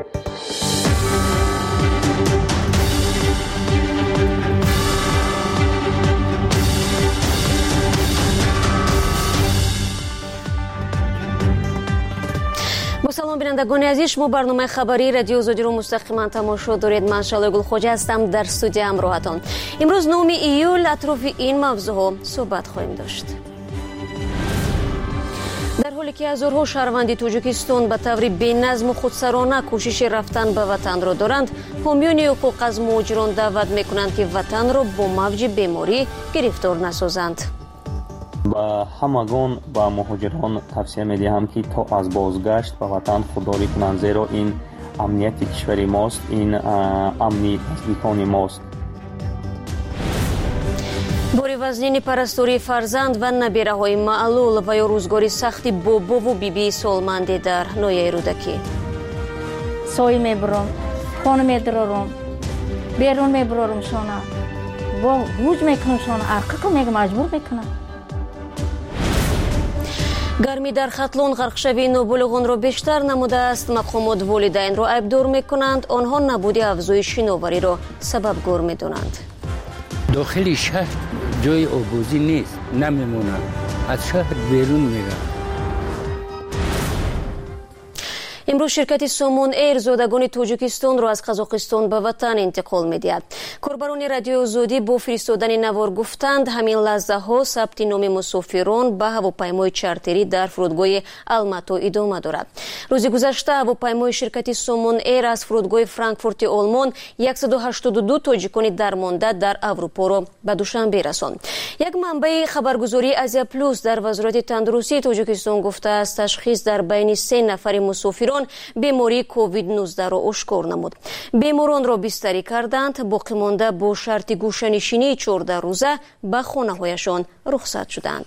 салом бинандагони азиз, шумо барномаи хабарии радио Озодиро мустақиман тамошо доред. Ман Шалои Гулхоҷа ҳастам дар студия ҳамроҳатон. имрӯз 9 июл атрофи ин мавзӯъҳо суҳбат хоҳем дошт. дар ҳоле ки ҳазорҳо шаҳрванди Тоҷикистон ба таври беназму худсарона кӯшиши рафтан ба ватанро доранд, ҳомиёни ҳуқуқ аз муҳоҷирон даъват мекунанд ки ватанро бо мавҷи беморӣ гирифтор насозанд. ба ҳамагон ба муҳоҷирон тавсия медиҳам ки то аз бозгашт ба ватан худдорӣ кунанд, зеро ин амнияти кишвари мост, ин амни наздикони мост. бори вазнини парастории фарзанд ва набераҳои маълул ва ё рӯзгори сахти бобову бибии солманде дар ноҳияи рӯдакӣ. сой мебурам, хона медорам, берун мебурарамшона, бо ҳуҷ мекунамшона, арқиқа мега маҷбур мекунам. гармӣ дар хатлон ғарқшавии нобулуғонро бештар намудааст. мақомот волидайнро айбдор мекунанд, онҳо набуди афзоиши новариро сабабгор медонанд. дохили шаҳр ҷои обозӣ нест, намемонад, аз шаҳр берун меравад. имрӯз ширкати Сомон Эйр зодагони Тоҷикистонро аз Қазоқистон ба ватан интиқол медиҳад. корбарони радиои Озодӣ бо фиристодани навор гуфтанд, ҳамин лаҳзаҳо сабти номи мусофирон ба ҳавопаймои чартерӣ дар фурудгоҳи Алмато идома дорад. рӯзи гузашта ҳавопаймои ширкати Сомон Эйр аз фурудгоҳи Франкфурти Олмон 182 тоҷикони дармонда дар Аврупоро ба Душанбе расонд. як манбаи хабаргузории Азия Плюс дар вазорати тандурустии Тоҷикистон гуфтааст, ташхис дар байни 3 нафари мусофирон бемории COVID-19-ро ошкор намуд. беморонро бистарӣ карданд, боқӣ монда бо шарти гӯшанишинии 14 рӯза ба хонаҳояшон рухсат шуданд.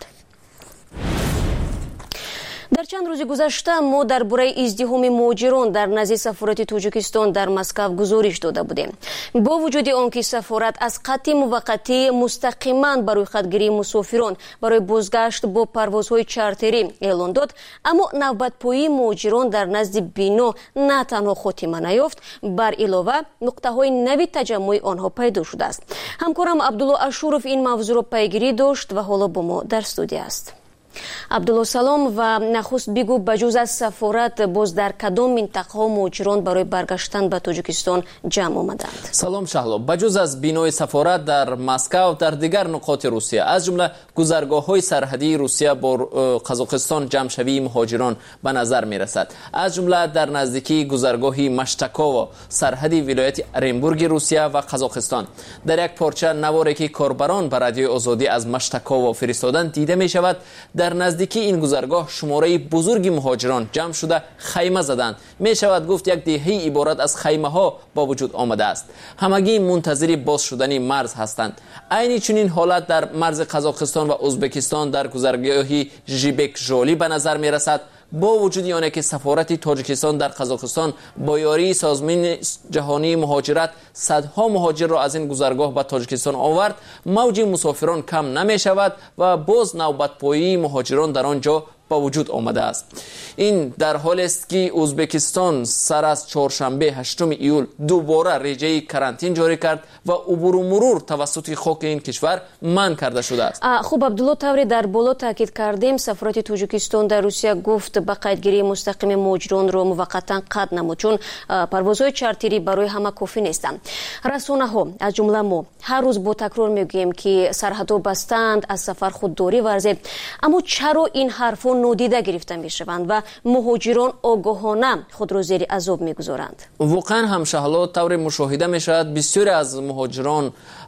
дар чанд рӯзи гузашта мо дар бораи издиҳоми муҳоҷирон дар назди сафорати Тоҷикистон дар Москав гузориш дода будем. бо вуҷуди он ки сафорат аз хатти муваққатӣ мустақиман ба рӯйхатгирии мусофирон барои бозгашт бо парвозҳои чартерӣ эълон дод, аммо навбатпоyии муҳоҷирон дар назди бино на танҳо хотима наёфт, бар илова нуқтаҳои нави таҷаммуи онҳо пайдо шудааст. ҳамкорам Абдулло Ашуров ин мавзӯъро пайгирӣ дошт ва ҳоло бо мо дар студия аст. Абдулло, салом ва нахуст бигӯ, ба ҷуз аз сафорат боз дар кадом минтақаҳо муҳоҷирон барои баргаштан ба Тоҷикистон ҷамъ омаданд? салом Шаҳло, ба ҷуз аз бинои сафорат дар Москав, дар дигар нуқоти Русия, аз ҷумла гузаргоҳҳои сарҳадии Русия бо Қазоқистон ҷамъшавии муҳоҷирон ба назар мерасад. аз ҷумла дар наздикии гузаргоҳи Маштаково, сарҳади вилояти Оренбурги Русия ва Қазоқистон. дар як порча наворе ки корбарон ба радиои Озодӣ аз Маштаково фиристоданд дида мешавад, дар наздики ин гузаргоҳ шумораи бузурги муҳоҷирон ҷамъ шуда хайма заданд. мешавад гуфт як деҳаи иборат аз хаймаҳо ба вуҷуд омадааст. ҳамагӣ мунтазири боз шудани марз ҳастанд. айни чунин ҳолат дар марзи Қазоқистон ва Ӯзбекистон дар гузаргоҳи Жибек-Жоли ба назар мерасад. бо вуҷуди оне ки сафорати Тоҷикистон дар Қазоқистон бо ёрии Созмони ҷаҳонии муҳоҷират садҳо муҳоҷирро аз ин гузаргоҳ ба Тоҷикистон овард, мавҷи мусофирон кам намешавад ва боз навбатпоyии муҳоҷирон дар он ҷо ба вуҷуд омадааст. ин дар ҳоле аст ки Ӯзбекистон сар аз чоршанбе 8 июл дубора реҷаи карантин ҷорӣ кард ва убуру мурур тавассути хоки ин кишвар манъ карда шудааст. хуб Абдулло, тавре дар боло таъкид кардем, сафорати Тоҷикистон дар Русия гуфт ба қайдгирии мустақими муҳоҷиронро муваққатан қатъ намуд, чун парвозҳои чартерӣ барои ҳама кофӣ нестанд. расонаҳо аз ҷумла мо ҳар рӯз бо такрор мегӯем ки сарҳадҳо бастаанд, аз сафар худдорӣ варзед, аммо чаро ин ҳарфҳо нодида гирифта мешаванд ва муҳоҷирон огоҳона худро зери азоб мегузоранд? воқеан ҳам Шаҳло, тавре мушоҳида мешавад бисёре аз муҳоҷирон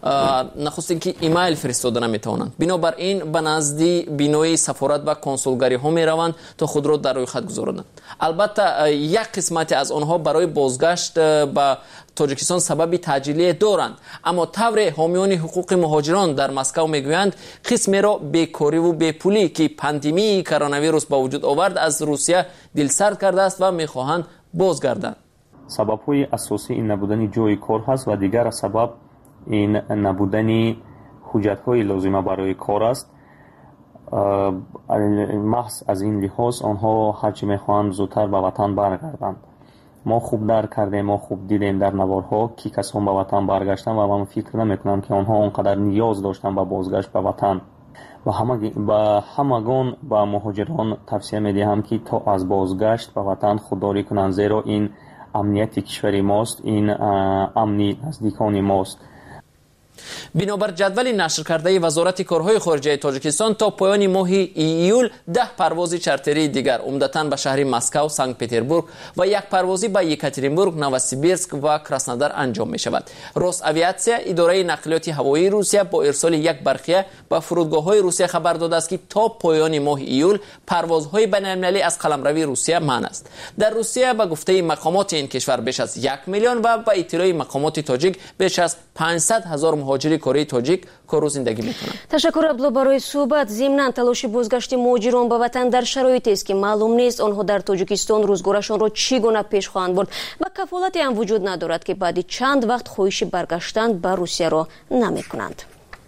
нахуст ин ки имейл фиристода наметавонанд. бинобар ин ба назди бинои сафорат ва консулгариҳо мераванд то худро дар рӯйхат гузоронанд. албатта як қисмате аз онҳо барои бозгашт ба Тоҷикистон сабаби таъҷилие доранд, аммо тавре ҳомиёни ҳуқуқи муҳоҷирон дар Москав мегӯянд қисмеро бекориву бепулӣ ки пандемии коронавирус ба вуҷуд овард аз Русия дилсард кардааст ва мехоҳанд бозгарданд. сабабҳои асосӣ ин набудани ҷои кор ҳаст ва дигар сабаб ин набудани ҳуҷҷатҳои лозима барои кор аст. маҳз аз ин лиҳоз онҳо ҳарчи мехоҳанд зудтар ба ватан баргарданд. ما خوب درک کردیم، ما خوب دیدیم در نوارها که کسان به وطن برگشتن و من فکر نمیکنم که آنها اونقدر نیاز داشتن به بازگشت به وطن و همگان به مهاجران توصیه میدهم که تا از بازگشت به وطن خودداری کنند، زیرا این امنیت کشور ماست، این امنی نزدیکان ماست. بنابر جدول نشر کرده وزارت کارهای خارجه تاجیکستان تا پایان ماه ایول 10 پرواز چارتری دیگر عمدتاً به شهر مسکو، سنت پترزبورگ و یک پروازی به یکاترینبورگ، نووسیبیرسک و کراسنودار انجام می شود. روس‌آویاتسیا اداره نقلیات هوایی روسیه با ارسال یک برخیه به فرودگاه‌های روسیه خبر داده است که تا پایان ماه ایول پروازهای بین‌المللی از قلمروی روسیه منع است. در روسیه به گفته مقامات این کشور بیش از 1 میلیون و به اطلاع مقامات تاجیک بیش از 500,000 مهاجری کره تاجیک کارو زندگی میکنند. تشکر عبدالله برای صحبت. ضمناً تلاش بازگشت مهاجران به وطن در شرایطی است که معلوم نیست آنها در تاجیکستان روزگارشان را چگونه پیش خواهند برد و کفالتی هم وجود ندارد که بعد چند وقت خواهش برگشتن به روسیه را نمیکنند.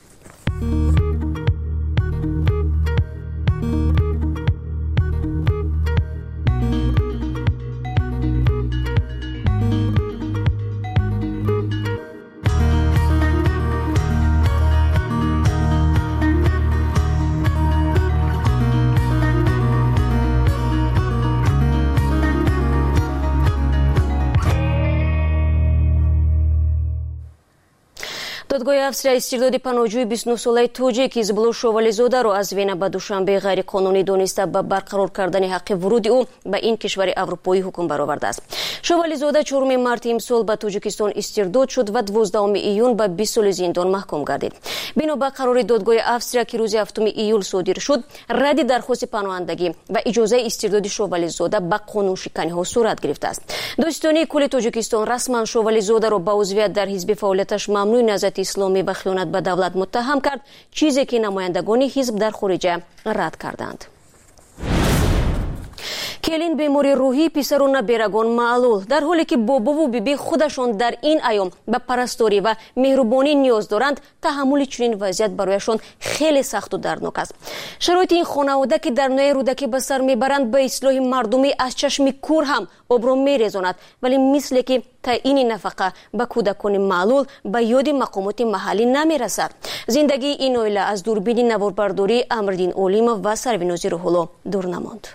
دادگاه افسریا استرداد پناهجوی 29 ساله توجیک ایزبلو شوالیزاده را از وینا به دوشنبه غیر قانونی دانسته به برقرار کردن حق ورود او به این کشور اروپایی حکم برآورده است. شوالیزاده 4 مارس امسال به تاجیکستان استرداد شد و 12 ایون به 20 سال زندان محکوم گردید. بنا به قرار دادگاه افسریا که روز 7 ایول صادر شد، رد درخواست پناهندگی و اجازه استرداد شوالیزاده به قانون شکنی ها صورت گرفته است. داستانی کل تاجیکستان رسما شوالیزاده را به عضویت در حزب فعالیتش ممنوع نهضت اسلامی به خیانت به دولت متهم کرد، چیزی که نمایندگان حزب در خارج رد کردند. کلین بیماری روحی پسران بیرگان معلول، در حالی که بابا و بیبی خودشان در این ایام به پرستاری و مهربانی نیاز دارند، تحمل چنین وضعیت برایشان خیلی سخت و دردناک است. شرایط این خانواده که در نوع رودکی به سر میبرند به اصلاح مردمی از چشم کور هم آب را میریزاند، ولی مثل که تعیین نفقه به کودکان معلول به یاد مقامات محلی نمیرسد. زندگی این عائله از دوربین نواربرداری امردین اولیم و سروینوز روح‌الله دور نماند.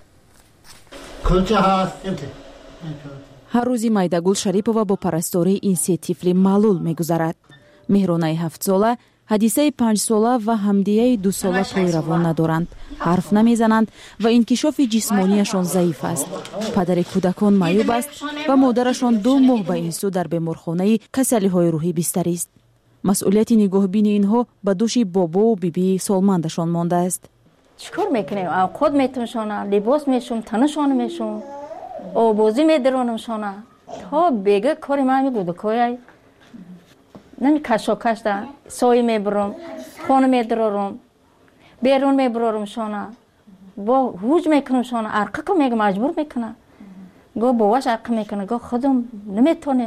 ҳар рӯзи майдагул шарипова бо парастории ин се тифли маълул мегузарад. меҳронаи 7 сола, ҳадисаи 5 сола ва ҳамдияи 2 сола пой равон надоранд, ҳарф намезананд ва инкишофи ҷисмонияшон заиф аст. падари кӯдакон маъюб аст ва модарашон 2 моҳ ба ин сӯ дар беморхонаи касалиҳои рӯҳӣ бистарист. масъулияти нигоҳбини инҳо ба дӯши бобову бибии солмандашон мондааст. چیکار میکنیم؟ خود میتونشانم، لباس میشم، تنشان میشم، آبازی میدرانمشانم. تا بگه کاری من میگوده که نمی کشاکش ده سایه میبرم، خانه میدرارم، بیرون میبرارمشانم، با هوج میکنمشانم، ارقه که میگه مجبور میکنم. گاه باواش ارقه میکنه، گاه خودم نمیتونم.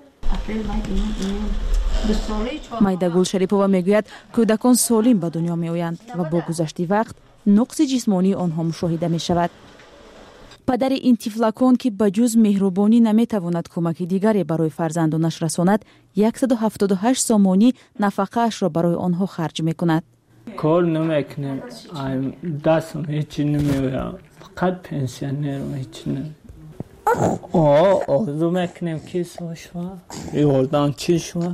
майдагул шарипова мегӯяд кӯдакон солим ба дунё меоянд ва бо гузашти вақт нуқси ҷисмонии онҳо мушоҳида мешавад. падари ин тифлакон ки ба ҷуз меҳрубонӣ наметавонад кӯмаки дигаре барои фарзандонаш расонад, 178 сомонӣ нафақаашро барои онҳо харҷ мекунад. кор намекунем, дастам ҳечи намеоям, фақат пенсионерам, ҳечи не آرزو میکنیم که سوشوا یاردان چی شوا.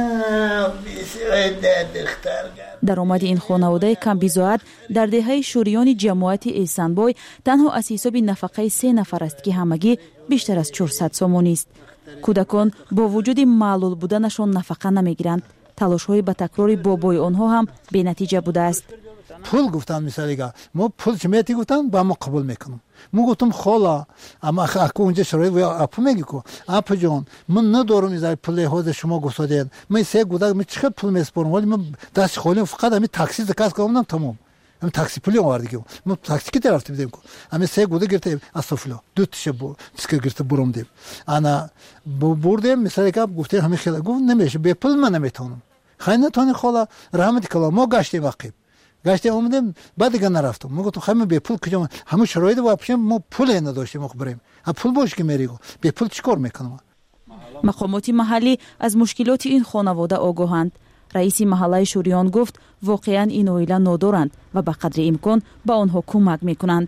даромади ин хонаводаи камбизоат дар деҳаи шӯриёни ҷамоати эҳсанбой танҳо аз ҳисоби нафақаи 3 нафар аст ки ҳамагӣ бештар аз 400 сомонист. кӯдакон бо вуҷуди маълул буданашон нафақа намегиранд. талошҳои ба такрори бобои онҳо ҳам бенатиҷа будааст. پول گفتن مثلا ما پول چمیتی گفتن با ما قبول میکنم. من گفتم خالا اما اکو اونجا شرایط و اپو میگی کو اپو جان من ندارم از پول هود شما گفتید من سه گودک من چقدر پول میسپارم ولی من دست خالی فقط همین تاکسی دکاس کردم تمام. هم تاکسی پولی آوردی که من تاکسی کی طرف بدیم کو همین سه گودک گرفته اسفلا دو تشه بو تسکر گرفته برام دیم انا بردم مثلا که گفته همین خیلی گفت نمیشه به پول من نمیتونم خیلی نتونی خالا رحمت کلا ما گشتی واقعی گشت اومدیم بعد دیگه نرفتم. میگفتم همه به پول کجا همه شرایط واپسیم ما پول نداشتیم بریم. پول باش که میریگو به پول چیکار میکنم؟ مقامات محلی از مشکلات این خانواده آگاهند. رئیس محله شوریان گفت واقعا این اویلا ندارند و به قدر امکان به آنها کمک میکنند.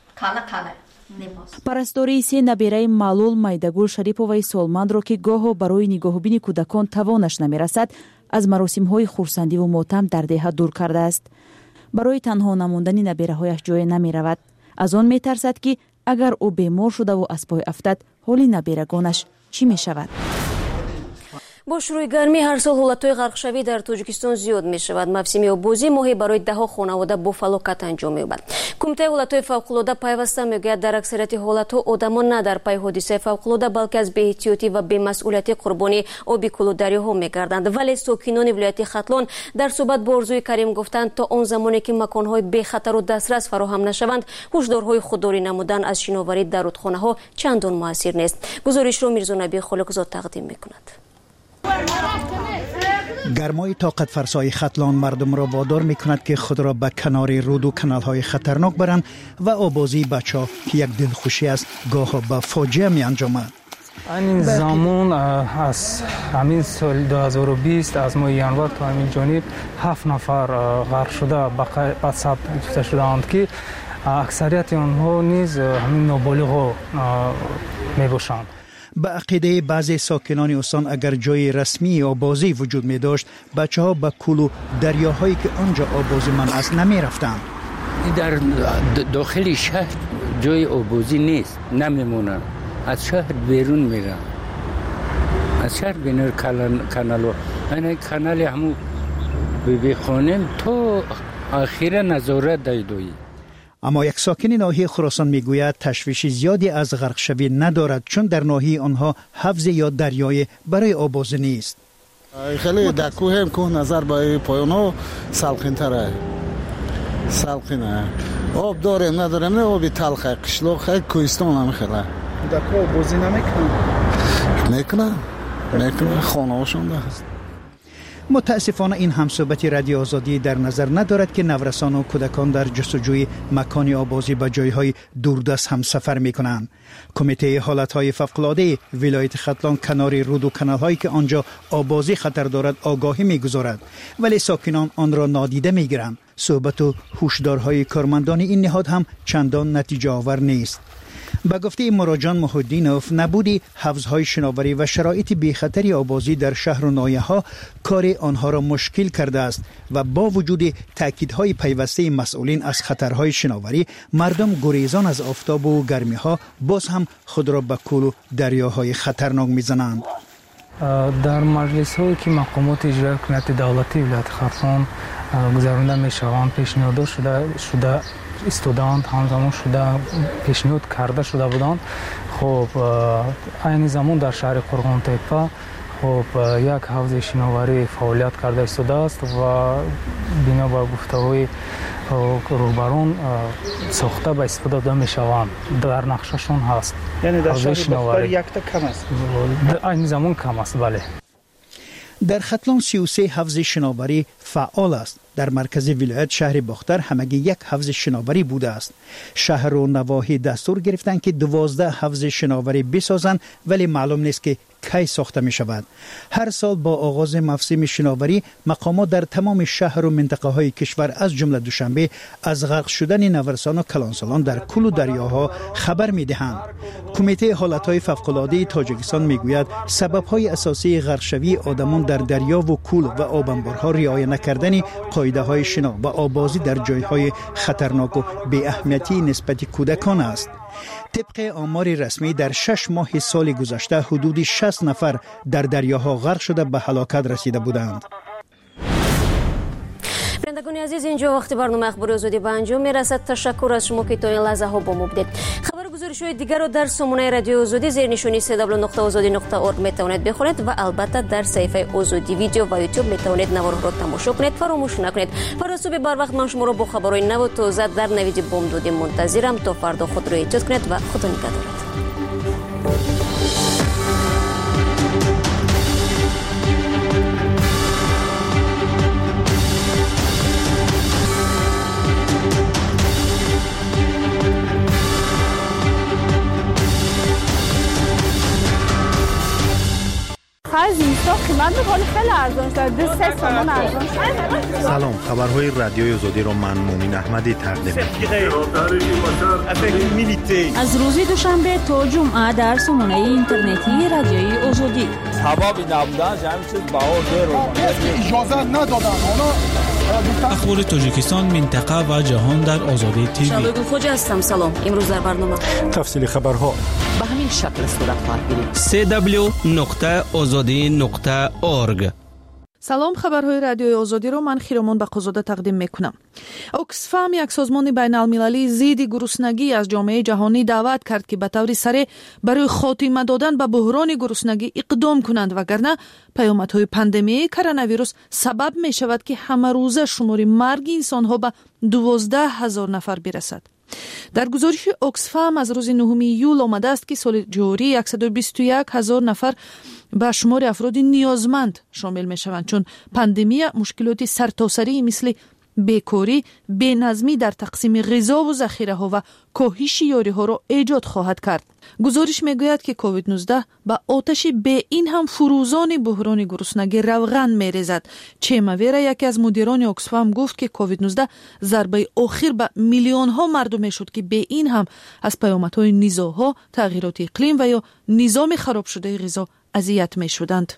پرستاری سه نبیره معلول میدگل شریپووی سالمند را که گاهو برای نگاهبین کودکان توانش نمیرسد از مراسم های خرسندی و ماتم در دهه دور کرده است. برای تنها نماندن نبیره هایش جای نمی رود. از آن می ترسد که اگر او بیمار شده و از پای افتد حال نبیرگانش چی می شود؟ با شروع گرمی هر سال حالتهای غرقشوی در تاجیکستان زیاد می شود. موسم آبازی ماهی برای دهها خانواده با فلاکت انجام می‌یابد. کمیته حالتهای فوق‌العاده پیوسته میگوید در اکثریت حالتها آدمان نه در پی حادثه فوق‌العاده بلکه از بی‌احتیاطی و بی‌مسئولیتی قربانی آبی کلو دریاها می‌گردند. ولی ساکنان ولایت ختلان در صحبت با ارزوی کریم گفتند تا آن زمانی که مکان‌های بی‌خطر و دسترس فراهم نشوند هشدارهای خودداری نمودن از شناوری در رودخانه‌ها چندان موثر نیست. گزارش را میرزا نبی خالقزاد تقدیم می‌کند. گرمای طاقت فرسای ختلان مردم را وادار می کند که خود را به کنار رود و کانال های خطرناک برند و آبازی بچه ها که یک دلخوشی است گاه به فاجعه می انجامد. این زمان از همین سال 2020 از ماه ینوار تا همین جانب 7 نفر غرق شده به ثبت شدند که اکثریت آنها نیز همین نابالغ می باشند. به عقیده بعضی ساکنان استان اگر جای رسمی آبازی وجود می داشت بچه ها به کلو دریاهایی که آنجا آبازی منع است نمی رفتند. در داخل شهر جای آبازی نیست، نمیمونن، از شهر بیرون میرن، از شهر بینر کانالو این کانال همو بخونیم تو آخر نظارت دایدوی. اما یک ساکن ناحیه خراسان میگوید تشویش زیادی از غرق شوی ندارد چون در ناحیه آنها حوض یا دریای برای آبازی نیست. خیلی در کوه هم کوه نظر به پایان‌ها سلخین تره. سلخینه. آب داریم نداریم نه آبی تلخه قشلاق خیلی کوهستان هم خیلی. در کوه آبازی نمیکنن؟ میکنن خانه هاشون هست. متاسفانه این همصحبتی رادیو آزادی در نظر ندارد که نورسان و کودکان در جستجوی مکان آبازی به جایهای دوردست هم سفر می کنند. کمیته حالتهای فوق‌العاده ولایت ختلان کنار رود و کانال‌هایی که آنجا آبازی خطر دارد آگاهی می گذارد ولی ساکنان آن را نادیده می گیرند. صحبت و هشدارهای کارمندان این نهاد هم چندان نتیجه آور نیست. به گفته مراجعان محدینوف نبودی حوضهای شناوری و شرایط بی‌خطری آبازی در شهر و ناحیه‌ها کار آنها را مشکل کرده است و با وجود تاکیدهای پیوسته مسئولین از خطرهای شناوری مردم گریزان از آفتاب و گرمی‌ها باز هم خود را به کلو دریاهای خطرناک می‌زنند. در مجلس‌هایی که مقامات اجرایی حکومت دولتی ولایت ختلان گذرانده می‌شوند پیشنهاد شده استودانت همزمان شده پیشنهاد کرده شده بودند. خب این زمان در شهر قرغان تپه خب یک حوض شناوری فعالیت کرده استوده است و بنا بر گفتگوی روبران ساخته به استفاده می شوند. در نقششون هست. یعنی در شهر بختار یک تا کم است. این زمان کم است بله. در ختلان 33 حوض شناوری فعال است. در مرکز ولایت شهر باختر همگی یک حوض شناوری بوده است. شهر و نواحی دستور گرفتند که 12 حوض شناوری بسازند ولی معلوم نیست که کی ساخته می شود. هر سال با آغاز موسم شناوری مقامات در تمام شهر و منطقه های کشور از جمله دوشنبه از غرق شدن نورسان و کلانسالان در کلو دریاها خبر می دهند. کمیته حالتهای فوق‌العاده تاجیکستان می گوید سبب های اساسی غرق شوی آدمان در دریا و کول و آب انبارها رعایت نکردن قاعده های شنا و آبازی در جایهای خطرناک و بی اهمیتی نسبت کودکان است. طبق آمار رسمی در 6 ماه سال گذشته حدود 60 نفر در دریاها غرق شده به هلاکت رسیده بودند. بینندگان عزیز اینجا وقتی برنامه اخبار آزادی به انجام میرسد. تشکر از شما که تا این لحظه ها با ما بودید. گزارش‌های دیگر را در سامانه رادیو آزادی زیر نشانی www.azadi.org میتوانید بخونید و البته در صفحه آزادی ویدیو و یوتیوب میتوانید نوارها را تماشا کنید. فراموش نکنید فردا صبح بر وقت من شما را با خبرهای نو و تازه در نوید بامدادی منتظرم. تا فردا خود را احتیاط کنید و خدا نگهدارت. آخر زمستان قیمت میکنه خیلی ارزان شد 2-3 تومان ارزان شد. سلام، خبرهای رادیوی آزادی را من مومن احمدی تقدیم می‌کنم. از روز دوشنبه تا جمعه در سامانه اینترنتی رادیوی آزادی سبب نبودن همین چیز باور اجازه ندادن. اخبار تاجیکستان، منطقه و جهان در آزادی تیوی. شباب خوش هستم. سلام. امروز در برنامه تفصیل خبرها به همین شکل صورت خواهد گرفت. www.azadi.org. سلام، خبرهای رادیوی آزادی رو من خیرمان بقازاده تقدیم میکنم. اوکسفام، یک سازمان بین المللی ضد گرسنگی، از جامعه جهانی دعوت کرد که به طور سریع برای خاتمه دادن به بحران گرسنگی اقدام کنند، وگرنه پیامدهای پاندمی کرونا ویروس سبب می شود که همه روزه شمار مرگ انسانها به 12,000 نفر برسد. در گزارش اوکسفام از روز 9 ایول آمده است که سال جاری 121,000 نفر به شمار افراد نیازمند شامل می شوند، چون پاندمی مشکلات سرتاسری مثل بیکاری، بینظمی در تقسیم غذا و ذخیره ها و کاهش یاری ها را ایجاد خواهد کرد. گزارش می گوید که کووید 19 به آتش به این هم فروزان بحران گرسنگی روغن می ریزد. چیمویرا، یکی از مدیران اوکسفام، گفت که کووید 19 ضربه آخر به میلیون ها مردم شد که به این هم از پیامدهای نزاع‌ها، تغییرات اقلیم و یا نظام خراب شده غذا اذیت می شدند.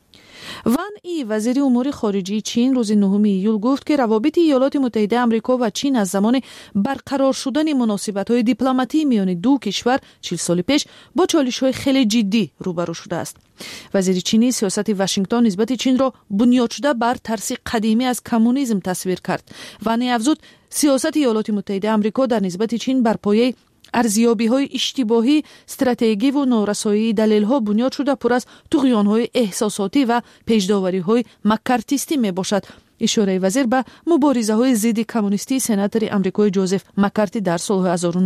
وان ای، وزیر امور خارجه چین، روز 9 ایول گفت که روابط ایالات متحده آمریکا و چین از زمان برقرار شدن مناسبت‌های دیپلماتی میان دو کشور 40 سال پیش با چالش‌های خیلی جدی روبرو شده است. وزیر چینی سیاست واشنگتن نسبت چین را بنیاد شده بر ترس قدیمی از کمونیسم تصویر کرد. وان ای افزود سیاست ایالات متحده آمریکا در نسبت چین بر پایه ارزیابی‌های اشتباهی، استراتژی و نارسایی دلایل‌ها بنیاد شده پر از طغیان‌های احساساتی و پیش‌داوری‌های مکارتیستی میباشد. اشاره وزیر به مبارزه‌های ضد کمونیستی سناتور آمریکای جوزف مکارتی در سال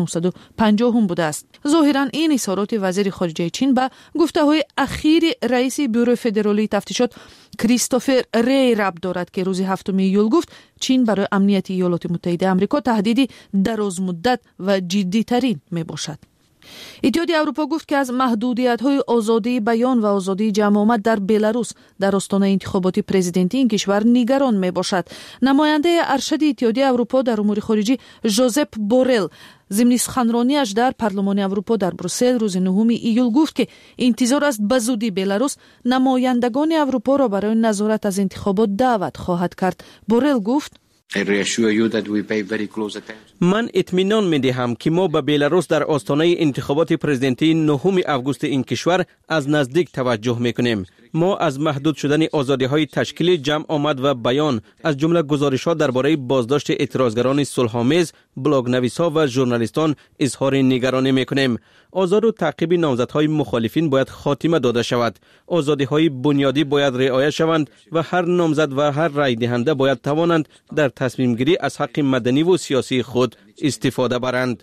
1950 بوده است. ظاهراً این اظهارات وزیر خارجه چین به گفته‌های اخیر رئیس بورو فدرالی تفتیشات کریستوفر ری ربط دارد که روز 7 ایول گفت چین برای امنیت ایالات متحده آمریکا تهدیدی درازمدت و جدی‌ترین میباشد. اتحادیه اروپا گفت که از محدودیت‌های آزادی بیان و آزادی جمع آمد در بلاروس در آستانه انتخابات پرزیدنتی این کشور نگران میباشد. نماینده ارشد اتحادیه اروپا در امور خارجه ژوزپ بورل ضمن سخنرانی‌اش در پارلمان اروپا در بروسل روز 9 ایول گفت که انتظار است به زودی بلاروس نمایندگان اروپا را برای نظارت از انتخابات دعوت خواهد کرد. بورل گفت من اطمینان می‌دهم که ما به بلاروس در آستانه انتخابات پرزیدنتی 9 آگوست این کشور از نزدیک توجه می‌کنیم. ما از محدود شدن آزادی‌های تشکیل جمع آمد و بیان، از جمله گزارش‌ها درباره بازداشت اعتراضگران صلح‌آمیز، بلاگ‌نویس‌ها و ژورنالیستان اظهار نگرانی می‌کنیم. آزاد و تعقیب نامزدهای مخالفین باید خاتمه داده شود. آزادی‌های بنیادی باید رعایت شوند و هر نامزد و هر رای دهنده باید توانند در تصمیم گیری از حق مدنی و سیاسی خود استفاده برند.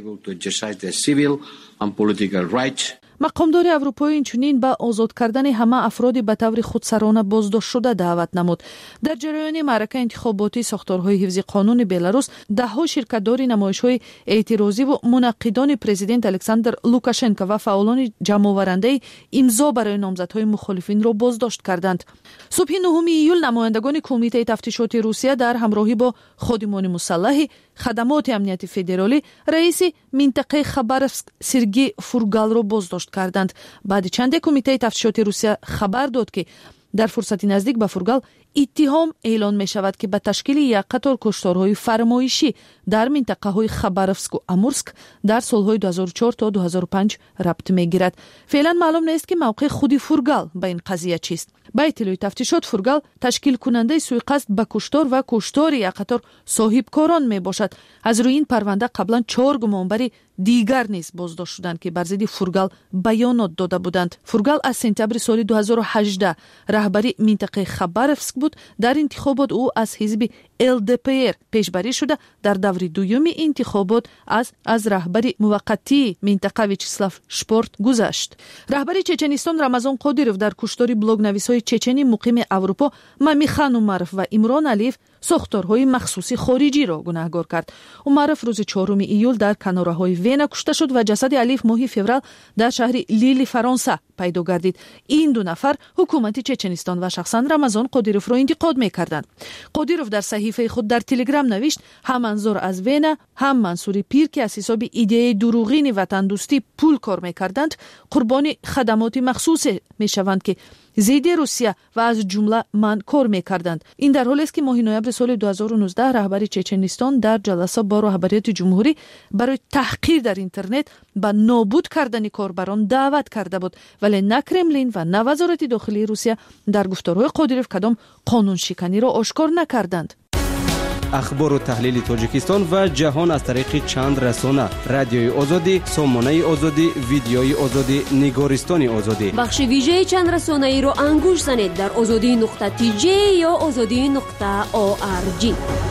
مقامدار اروپایی اینچنین به آزاد کردن همه افراد به طور خودسرانه بازداشت شده دعوت نمود. در جریان معرکه انتخاباتی ساختارهای حفظ قانون بلاروس، ده‌ها شرکت‌دار نمایش‌های اعتراضی و منعقدان پرزیدنت الکساندر لوکاشنکو و فعالان جمع‌آورنده امضا برای نامزدهای مخالفین را بازداشت کردند. صبح 9 ایول نمایندگان کمیته تفتیشات روسیه در همراهی با خادمان مسلح خدمات امنیت فدرالی رئیس منطقه خبارفسک سرگئی فورگال را بازداشت کردند. بعد چند کمیته تفتیشات روسیه خبر داد که در فرصتی نزدیک به فورگال اتهام اعلان می شود که به تشکیل یک قطار کشتارهای فرمایشی در منطقه های خبارفسک و امورسک در سالهای 2004 تا 2005 ربط می گیرد. فعلا معلوم نیست که موقع خودی فورگال به این قضیه چیست. با اطلاع تفتیشات فورگال تشکیل کننده سوءقصد به کشتار و کشتار یک قطار صاحبکاران می باشد. از روی این پرونده قبلا 4 گمانبر دیگر نیز بازداشت شدند که بر ضد فورگال بیانات داده بودند. فورگال از سپتامبر سال 2018 رهبری منطقه خبارفسک بود. در انتخابات او از حزب LDPR پیشبری شده. در دور دوم انتخابات از رهبری موقتی منطقه ویچسلاف شپورت گذشت. رهبری چچنستان رمضان قادیروف در کشتار بلاگ‌نویس‌های چچنی مقیم اروپا مامیخان اومروف و عمران علیف ساختارهای مخصوصی خارجی را گناهکار کرد. اومارف روز 4 ایول در کناره‌های وینا کشته شد و جسد الیف ماه فوریه در شهر لیل فرانسه پیدا گردید. این دو نفر حکومت چچنستان و شخصا رمضان قادیروف را انتقاد می‌کردند. قادیروف در صحیفه خود در تلگرام نوشت: هم منظور از وینا هم منصور پیر که از حساب ایده دروغین وطن دوستی پول کار می‌کردند قربان خدمات مخصوص می‌شوند که ضد روسیه و از جمله من کار می‌کردند. این در حالی است که ماه نوامبر سال 2019 رهبر چچنستان در جلسه با رهبریت جمهوری برای تحقیر در اینترنت و نابود کردن کاربران دعوت کرده بود، ولی نه کرملین و نه وزارت داخلی روسیه در گفتارهای قادیروف کدام قانون شکنی را آشکار نکردند. اخبار و تحلیل تاجیکستان و جهان از طریق چند رسانه: رادیوی آزادی، سامانه آزادی، ویدیوی آزادی، نگارستان آزادی. بخش ویژه چند رسانه ای رو انگوش زنید در azadi.tj یا azadi.org.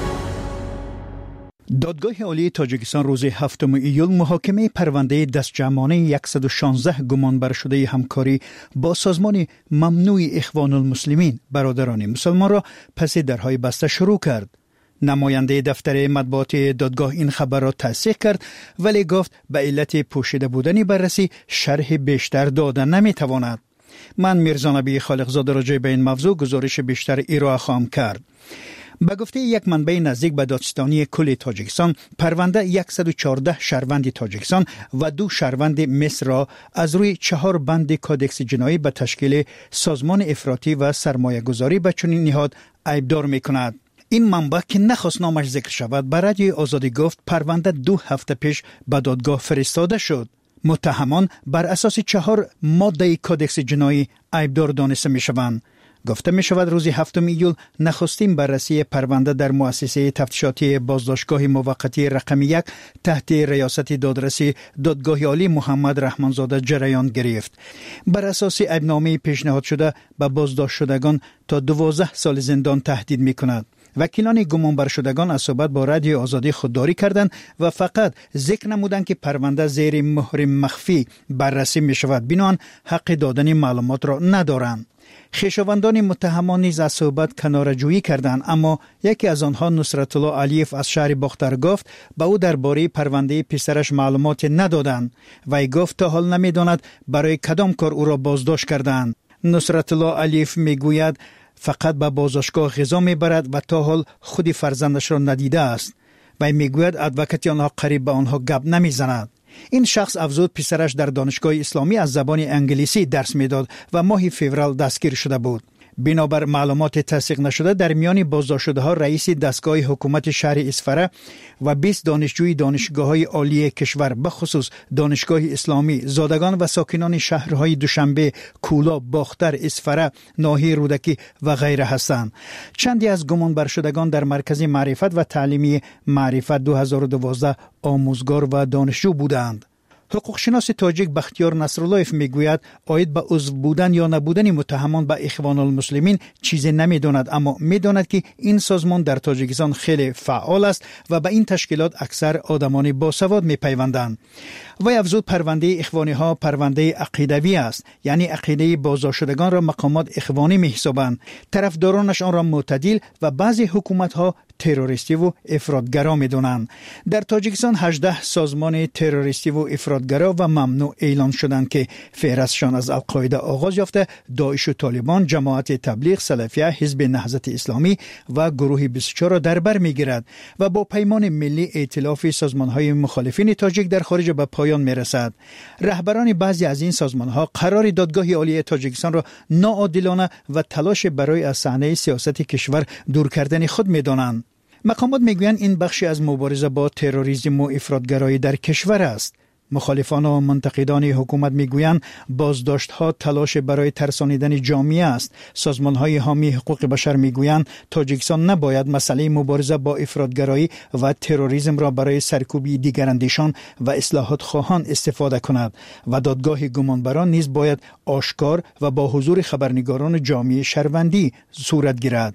دادگاه عالی تاجیکستان روز 7 ایول محاکمه پرونده دستجمعانه 116 گمانبر شده همکاری با سازمان ممنوع اخوان المسلمین برادران مسلمان را پس درهای بسته شروع کرد. نماینده دفتر مطبوعات دادگاه این خبر را تصدیق کرد، ولی گفت به علت پوشیده بودن بررسی شرح بیشتر دادن نمیتواند. من میرزا نبی خالقزاده راجع به این موضوع گزارش بیشتر ارائه خواهم کرد. به گفته یک منبع نزدیک به دادستانی کل تاجیکستان، پرونده 114 شهروند تاجیکستان و 2 شهروند مصر را از روی 4 بند کودکس جنایی به تشکیل سازمان افراطی و سرمایه گذاری به چنین نهاد عیبدار میکند. این منبع که نخواست نامش ذکر شود به رادیوی آزادی گفت پرونده 2 هفته پیش به دادگاه فرستاده شد. متهمان بر اساس 4 ماده کودکس جنایی عیبدار دانسته میشوند. گفته می شود روز 7 ایول نخستین بررسی پرونده در مؤسسه تفتیشاتی بازداشتگاه موقتی رقم 1 تحت ریاست دادرسی دادگاه عالی محمد رحمانزاده جریان گرفت. بر اساس عیبنامه پیشنهاد شده به بازداشت شدگان تا 12 سال زندان تهدید می کند. وکیلان گمانبر شدگان از صحبت با رادیو آزادی خودداری کردند و فقط ذکر نمودند که پرونده زیر مهر مخفی بررسی می شود، بنابراین حق دادن معلومات را ندارند. خویشاوندان متهمان نیز از صحبت کناره‌جویی کردند، اما یکی از آنها نصرت الله علیف از شهر باختر گفت به او درباره پرونده پسرش معلومات ندادند. وی گفت تا حال نمی‌داند برای کدام کار او را بازداشت کردند. نصرت الله علیف میگوید فقط به بازداشتگاه غذا میبرد و تا حال خود فرزندش را ندیده است. وی میگوید ادوکاتی آنها قریب به آنها گپ نمیزند. این شخص افزود پسرش در دانشگاه اسلامی از زبان انگلیسی درس میداد و ماه فوریه دستگیر شده بود. بنابر معلومات تصدیق نشده در میان بازداشت شده ها رئیس دستگاه حکومت شهر اسفره و 20 دانشجوی دانشگاه‌های عالی کشور به خصوص دانشگاه اسلامی، زادگان و ساکنان شهرهای دوشنبه، کولا، باختر، اسفره، ناحیه رودکی و غیره هستند. چندی از گمانبر شدگان در مرکز معرفت و تعلیمی معرفت 2012 آموزگار و دانشجو بودند. حقوق شناس تاجیک بختیار نصراللهیف میگوید آید به عضو بودن یا نبودن متهمان به اخوان المسلمین چیزی نمیداند، اما میداند که این سازمان در تاجیکستان خیلی فعال است و به این تشکیلات اکثر آدمان باسواد میپیوندند. و افزود پرونده اخوانی ها پرونده عقیدوی است، یعنی عقیده بازداشت شدگان را مقامات اخوانی میحسابند، طرفدارانش آن را معتدل و بعضی حکومت ها تروریستی و افراطگرا میدونند. در تاجیکستان 18 سازمان تروریستی و افراطگرا و ممنوع اعلان شدند که فهرستشان از القاعده آغاز یافته داعش و طالبان، جماعت تبلیغ، سلفیه، حزب نهضت اسلامی و گروه 24 را در بر میگیرد و با پیمان ملی ائتلاف سازمان‌های مخالفین تاجیک در خارج به پایان میرسد. رهبران بعضی از این سازمان‌ها قرار دادگاه عالی تاجیکستان را ناعادلانه و تلاش برای از صحنه سیاست کشور دور کردن خود می‌دانند. مقامات میگویند این بخشی از مبارزه با تروریسم و افراطگرایی در کشور است. مخالفان و منتقدان حکومت میگویند بازداشت‌ها تلاش برای ترسانیدن جامعه است. سازمان‌های حامی حقوق بشر میگویند تاجیکستان نباید مسئله مبارزه با افراطگرایی و تروریسم را برای سرکوبی دیگراندیشان و اصلاحات خواهان استفاده کند و دادگاه گمانبران نیز باید آشکار و با حضور خبرنگاران جامعه شهروندی صورت گیرد.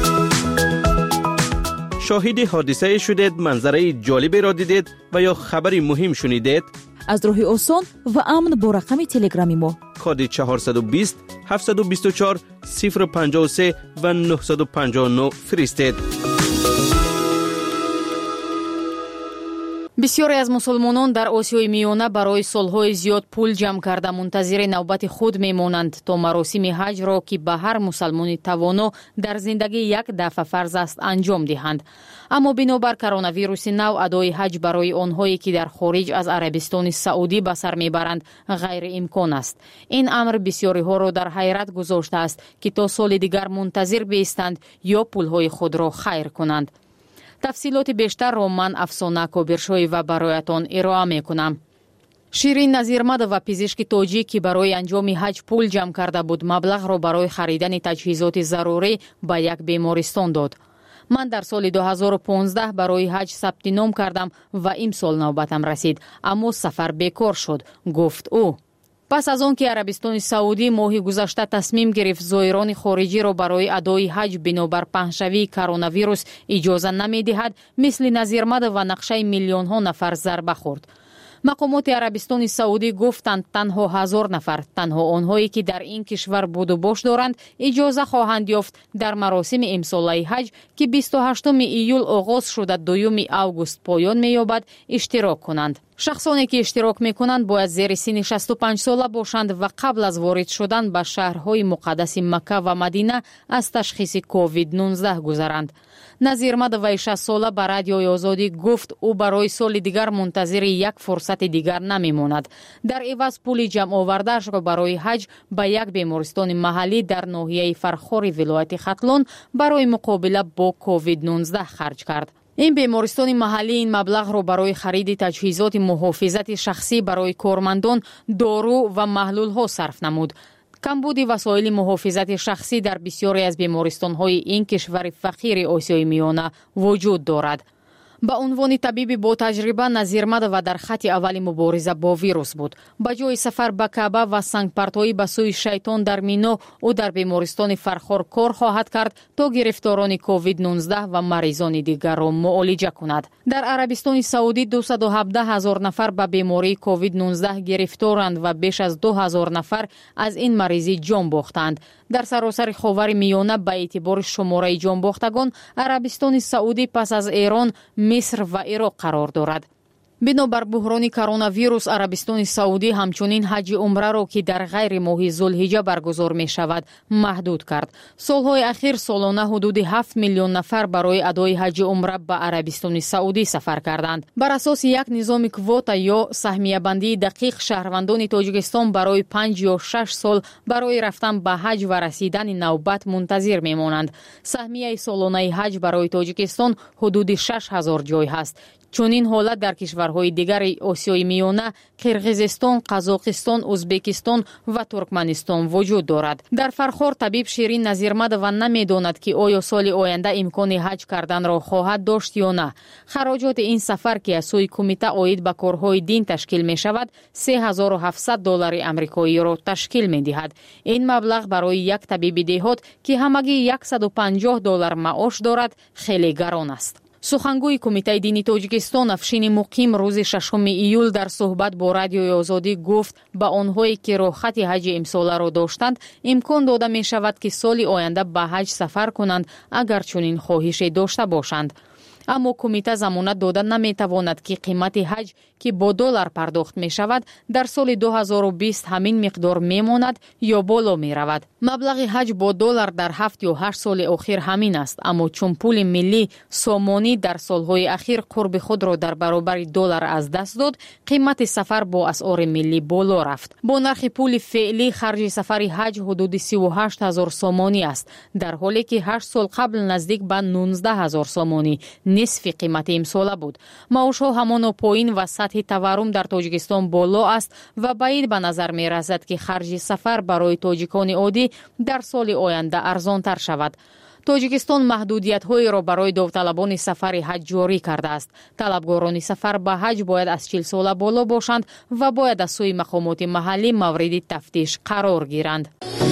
شاهد حادثه شدید، منظره جالبی را دیدید و یا خبری مهم شنیدید؟ از راه آسان و امن با رقم تلگرامی ما کد 420 724 053 و 959 فرستید. бисёре аз мусулмонон дар осиёи миёна барои солҳои зиёд пул ҷамъ карда мунтазири навбати худ мемонанд то маросими ҳаҷро ки ба ҳар мусалмони тавоно дар зиндагӣ як дафъа фарз аст анҷом диҳанд. аммо бинобар коронавируси нав адои ҳаҷ барои онҳое ки дар хориҷ аз Арабистони Саудӣ ба сар мебаранд ғайриимкон аст. ин амр бисёриҳоро дар ҳайрат гузоштааст ки то соли дигар мунтазир биистанд ё пулҳои худро хайр кунанд. тафсилоти бештарро ман Афсона Кобиршоева бароятон ироа мекунам. Ширин Назирмадова, пизишки тоҷӣ ки барои анҷоми ҳаҷ пул ҷамъ карда буд, маблағро барои харидани таҷҳизоти зарурӣ ба як бемористон дод. ман дар соли 2015 барои ҳаҷ сабти ном кардам ва имсол навбатам расид, аммо сафар бекор шуд, гуфт ӯ. пас аз он ки Арабистони Саудӣ моҳи гузашта тасмим гирифт зоирони хориҷиро барои адои ҳаҷ бинобар паҳншавии коронавирус иҷоза намедиҳад, мисли Назирмадова нақшаи миллионҳо нафар зарба хӯрд. мақомоти Арабистони Саудӣ гуфтанд танҳо 1000 нафар, танҳо онҳое ки дар ин кишвар буду бош доранд, иҷоза хоҳанд ёфт дар маросими имсолаи ҳаҷ ки 28 июл оғоз шуда 2 август поён меёбад, иштирок кунанд. шахсоне ки иштирок мекунанд бояд зери синни 65 сола бошанд ва қабл аз ворид шудан ба шаҳрҳои муқаддаси Макка ва Мадина аз ташхиси COVID-19 гузаранд. Назирмадова 60 сола ба радиои Озодӣ гуфт ӯ барои соли дигар мунтазири як фурсати дигар намемонад. дар иваз пули ҷамъовардаашро барои ҳаҷ ба як бемористони маҳаллӣ дар ноҳияи Фархори вилояти Хатлон барои муқобила бо COVID-19 харҷ кард. ин бемористони маҳаллӣ ин маблағро барои хариди таҷҳизоти муҳофизати шахсӣ барои кормандон, дору ва маҳлулҳо сарф намуд. камбуди васоили муҳофизати шахсӣ дар бисёре аз бемористонҳои ин кишвари фақири Осиёи миёна вуҷуд дорад. ба унвони табиби бо таҷриба, Назирмадова дар хати аввали мубориза бо вирус буд. ба ҷои сафар ба Каъба ва сангпартоӣ ба сӯи шайтон дар Мино, ӯ дар бемористони Фархор кор хоҳад кард то гирифторони COVID-19 ва маризони дигарро муолиҷа кунад. дар Арабистони Саудӣ 217 000 нафар ба бемории COVID-19 гирифторанд ва беш аз 2000 нафар аз ин маризӣ ҷон бохтанд. дар саросари ховари миёна ба эътибори шумораи ҷонбохтагон, Арабистони Саудӣ пас аз Эрон, Миср ва Ироқ қарор дорад. бинобар буҳрони коронавирус, Арабистони Саудӣ ҳамчунин ҳаҷи умраро ки дар ғайри моҳи зулҳиҷа баргузор мешавад, маҳдуд кард. солҳои ахир солона ҳудуди 7 миллион нафар барои адои ҳаҷи умра ба Арабистони Саудӣ сафар карданд. бар асоси як низоми квота ё саҳмиябандии дақиқ, шаҳрвандони Тоҷикистон барои 5 ё 6 сол барои рафтан ба ҳаҷ ва расидани навбат мунтазир мемонанд. саҳмияи солонаи ҳаҷ барои Тоҷикистон ҳудуди 6000 ҷой ҳаст. чунин ҳолат дар кишварҳои дигари Осиёи миёна, Қирғизистон, Қазоқистон, Узбекистон ва Туркманистон вуҷуд дорад. дар Фархор табиб Ширин Назирмадова намедонад ки оё соли оянда имкони ҳаҷ карданро хоҳад дошт ё на. хароҷоти ин сафар ки аз сӯи кумита оид ба корҳои дин ташкил мешавад, $3700 амрикоиро ташкил медиҳад. ин маблағ барои як табиби деҳот ки ҳамагӣ $150 маош дорад, хеле гарон аст. сухангӯи кумитаи дини Тоҷикистон Афшини Муқим рӯзи 6 июл дар суҳбат бо радиои Озодӣ гуфт ба онҳое ки роҳхати ҳаҷи имсоларо доштанд, имкон дода мешавад ки соли оянда ба ҳаҷ сафар кунанд агар чунин хоҳише дошта бошанд. аммо кумита замонат дода наметавонад ки қимати ҳаҷ ки бо доллар пардохт мешавад дар соли 2020 ҳамин миқдор мемонад ё боло меравад. маблағи ҳаҷ бо доллар дар 7 ё 8 соли охир ҳамин аст, аммо чун пули миллӣ сомонӣ дар солҳои ахир қурби худро дар баробари доллар аз даст дод, қимати сафар бо асъори миллӣ боло рафт. бо нархи пули феълӣ харҷи сафари ҳаҷ ҳудуди 38000 сомонӣ аст, дар ҳоле ки 8 сол қабл наздик ба 19000 сомонӣ нисфи қимати имсола буд. маошҳо ҳамоно поин ва сатҳи таваррум дар Тоҷикистон боло аст ва баид ба назар мерасад ки харҷи сафар барои тоҷикони оддӣ дар соли оянда арзонтар шавад. Тоҷикистон маҳдудиятҳоеро барои довталабони сафари ҳаҷ ҷорӣ кардааст. талабгорони сафар ба ҳаҷ бояд аз 40 сола боло бошанд ва бояд аз сӯи мақомоти маҳаллӣ мавриди тафтиш қарор гиранд.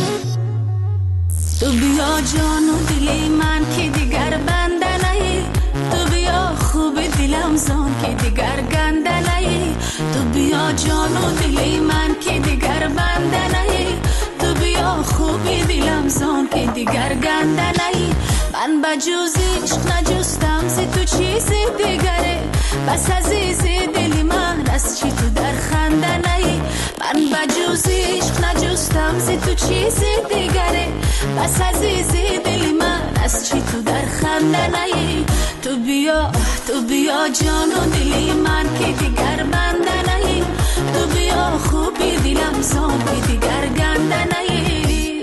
تو بیا جان و دل من که دیگر بنده نهی، تو بیا خوب دلم زان که دیگر گنده نهی، تو بیا جان و دل من که دیگر بنده نهی، تو بیا خوب دلم زان که دیگر گنده نهی. من بجز عشق نجستم زی تو چیزی دیگره، بس عزیزی دلی من از چی تو در خنده نی من بجز عشق نجستم زی تو چیزی دیگره بس عزیزی دلی من از چی تو در خنده نی تو بیا جانو دلی من که دیگر بنده نی تو بیا خوبی دلم زان که دیگر گنده نی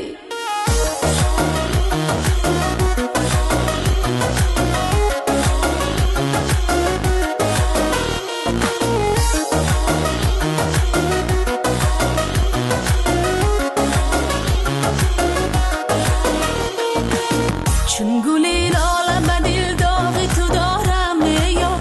چون گلی لاله به دل داغی تو دارم یا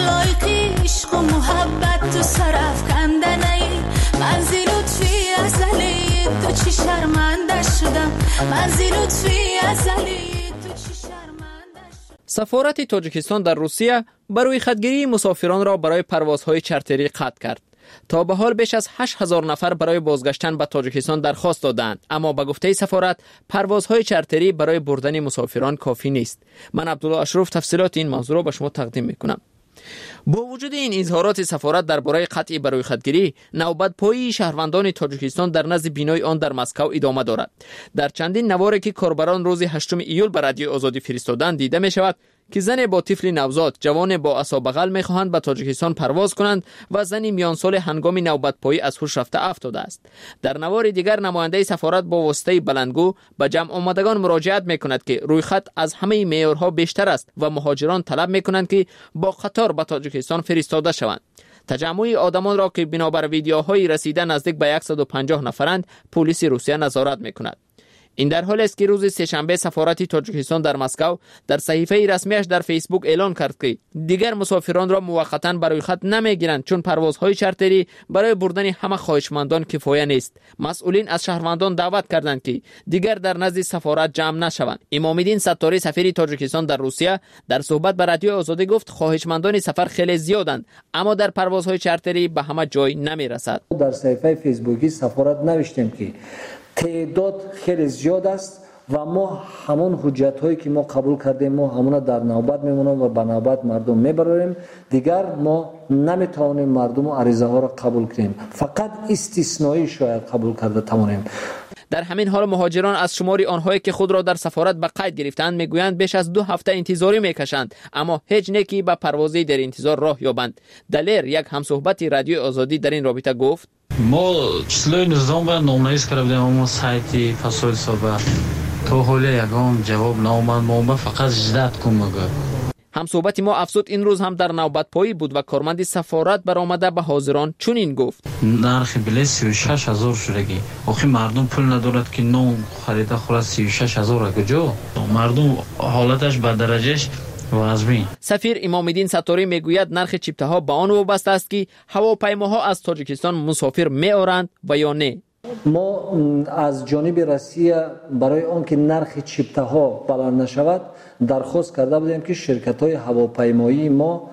لایقی عشق و محبت تو سرف کنده نی من زی لطفی ازلی تو چی شرمنده شدم من زی لطفی ازلی تو چی شرمنده شدم. سفارت تاجیکستان در روسیه برای خودگیری مسافران را برای پروازهای چارتری قطع کرد. تا به حال بیش از 8000 نفر برای بازگشتن به تاجیکستان درخواست دادند، اما به گفته سفارت پروازهای چارتری برای بردن مسافران کافی نیست. من عبدالله اشرف تفصیلات این موضوع را به شما تقدیم میکنم. با وجود این اظهارات سفارت درباره قطع برای خودگیری، نوبت پایی شهروندان تاجیکستان در نزد بینای آن در مسکو ادامه دارد. در چندین نواری که کاربران روز 8 ایول به رادیو آزادی فرستادند دیده می شود که زن با طفل نوزاد، جوان با عصا بغل می‌خواهند به تاجیکستان پرواز کنند و زنی میان سال هنگام نوبت پایی از هوش رفته افتاده است. در نوار دیگر نماینده سفارت با واسطه بلندگو به جمع آمدگان مراجعت می‌کند که روی خط از همه معیارها بیشتر است و مهاجران طلب می‌کنند که با قطار به تاجیکستان فرستاده شوند. تجمع آدمان را که بنابر ویدیوهای رسیده نزدیک به 150 نفرند، پلیس روسیه نظارت می‌کند. این در حالی است که روز سه‌شنبه سفارت تاجیکستان در مسکو در صحیفه رسمیش در فیسبوک اعلان کرد که دیگر مسافران را موقتا برای خط نمیگیرند چون پروازهای چارتری برای بردن همه خواهشمندان کفایه نیست. مسئولین از شهروندان دعوت کردند که دیگر در نزد سفارت جمع نشوند. امام‌الدین ستاری سفیر تاجیکستان در روسیه در صحبت با رادیو آزادی گفت خواهشمندان سفر خیلی زیادند، اما در پروازهای چارتری به همه جای نمیرسد. در صحیفه فیسبوکی سفارت نوشتیم که تعداد خیلی زیاد است و ما همون حجت هایی که ما قبول کردیم ما همون در نوبت میمونیم و به نوبت مردم میبریم. دیگر ما نمیتوانیم مردم و عریضه ها را قبول کنیم، فقط استثنایی شاید قبول کرده توانیم. در همین حال مهاجران از شماری آنهایی که خود را در سفارت به قید گرفتند میگویند بیش از 2 هفته انتظاری میکشند اما هیچ نکی به پروازی در انتظار راه یابند. دلیر یک همصحبت رادیو آزادی در این رابطه گفت ما چلوی نوزامبر نامنویس کرده بودیم اما سایتی فصل صبح تا حالا یکم جواب نامد ما فقط جدت کن مگه. همصحبت ما افزود این روز هم در نوبت پایی بود و کارمند سفارت برآمده به حاضران چنین گفت نرخ بلیط 36000 شدگی آخه مردم پول ندارد که نام خریده خلاص 36000 کجا مردم حالتش به درجهش وازمی. سفیر امام‌الدین ستاری میگوید نرخ چیپته ها به آن وابسته است که هواپیماها از تاجیکستان مسافر میآورند و یا نه. ما از جانب روسیه برای آنکه نرخ چیپته ها بلند نشود درخواست کرده بودیم که شرکت های هواپیمایی ما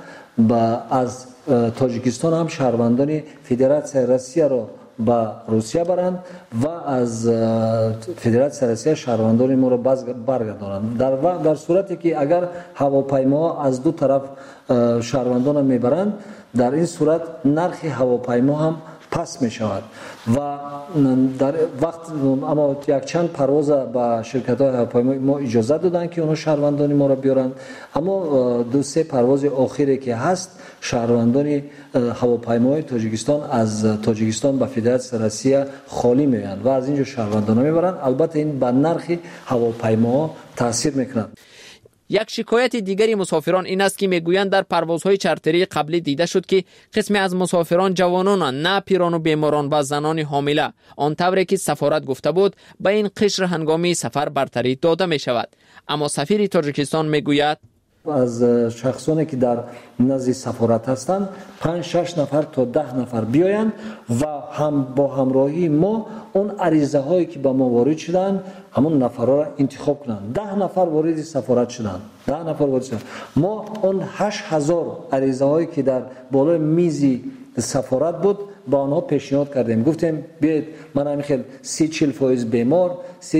از تاجیکستان هم شهروندان فدراسیون روسیه را به روسیه برند و از فدراسیون روسیه شهروندان ما را برگردانند. در صورتی که اگر هواپیما از دو طرف شهروندان میبرند در این صورت نرخ هواپیما هم پس می شود و در وقت اما یک چند پرواز با شرکت های هواپیمایی ما اجازه دادن که اونها شهروندان ما را بیارند، اما 2-3 پرواز آخری که هست شهروندان هواپیمای تاجیکستان از تاجیکستان به فدراسیون روسیه خالی می‌آیند و از اینجا شهروندان میبرند. البته این بر نرخ هواپیما تاثیر میکنند. یک شکایت دیگری مسافران این است که میگویند در پروازهای چارتری قبلی دیده شد که قسمی از مسافران جوانان، نه پیران و بیماران و زنان حامله، آن طوری که سفارت گفته بود به این قشر هنگامی سفر برتری داده می شود. اما سفیر تاجیکستان میگوید از شخصانی که در نزد سفارت هستند 5-6 نفر تا 10 نفر بیایند و هم با همراهی ما اون عریضه هایی که به ما وارد شدن همون نفرها را انتخاب کنند. 10 نفر وارد سفارت شدند، 10 نفر وارد شدند. ما اون 8000 عریضه هایی که در بالای میز سفارت بود با آنها پیشنهاد کردیم، گفتیم بیاید من همین 30-40% بیمار،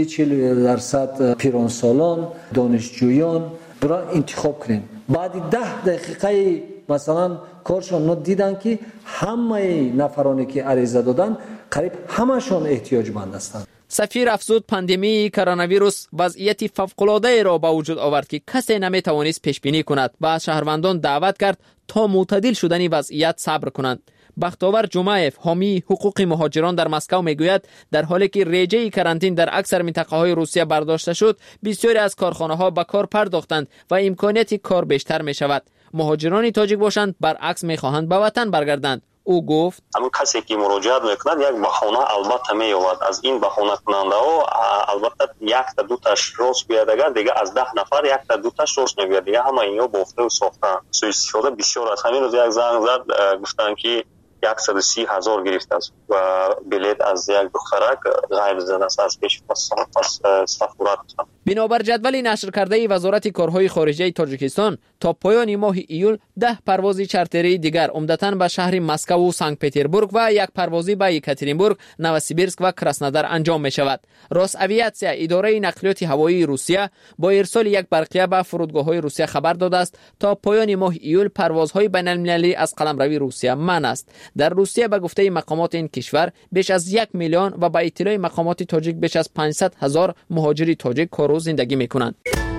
30-40% پیرانسالان، دانشجویان برای انتخاب کنیم. بعد 10 دقیقه مثلا کارشون دیدن که همه نفرانی که عریضه دادن قریب همشون احتیاجمند هستند. سفیر افزود پاندمی کرونا ویروس وضعیت فوق‌العاده را به وجود آورد که کسی نمیتوانست پیش بینی کند و از شهروندان دعوت کرد تا معتدل شدن وضعیت صبر کنند. بختاور جمعیف حامی حقوق مهاجران در مسکو میگوید در حالی که رژه کرانتین در اکثر منطقه های روسیه برداشته شد، بسیاری از کارخانه ها به کار پرداختند و امکانیت کار بیشتر می شود. مهاجران تاجیک باشند برعکس میخواهند به وطن برگردند. او گفت همون کسی که مراجعت میکند یک بهانه البته میآورد. از این بهانه کننده ها البته یک تا دو تاش راست بیاد، اگر دیگه از 10 نفر یک تا دو تاش راست نمیاد، دیگه همه اینا بافته و ساختن. سوء استفاده بسیار از همین روز یک زنگ زد گفتن که 130,000 گرفته است و بلیط از یک دخترک غیر زده است از پیش سفارت. بنابر جدول نشر کرده وزارت کارهای خارجه تاجیکستان تا پایان ماه ایول 10 پرواز چارتری دیگر عمدتاً به شهر مسکو و سنت پترزبورگ و یک پروازی به یکاترینبورگ، نوسیبیرسک و کراسنودار انجام می شود. روس‌اویاتسیا اداره نقلیات هوایی روسیه با ارسال یک برقیه به فرودگاه‌های روسیه خبر داده است تا پایان ماه ایول پروازهای بین‌المللی از قلمروی روسیه منع است. در روسیه به گفته مقامات این کشور بیش از 1 میلیون و به اطلاع مقامات تاجیک بیش از 500,000 مهاجر تاجیک کار و زندگی میکنند.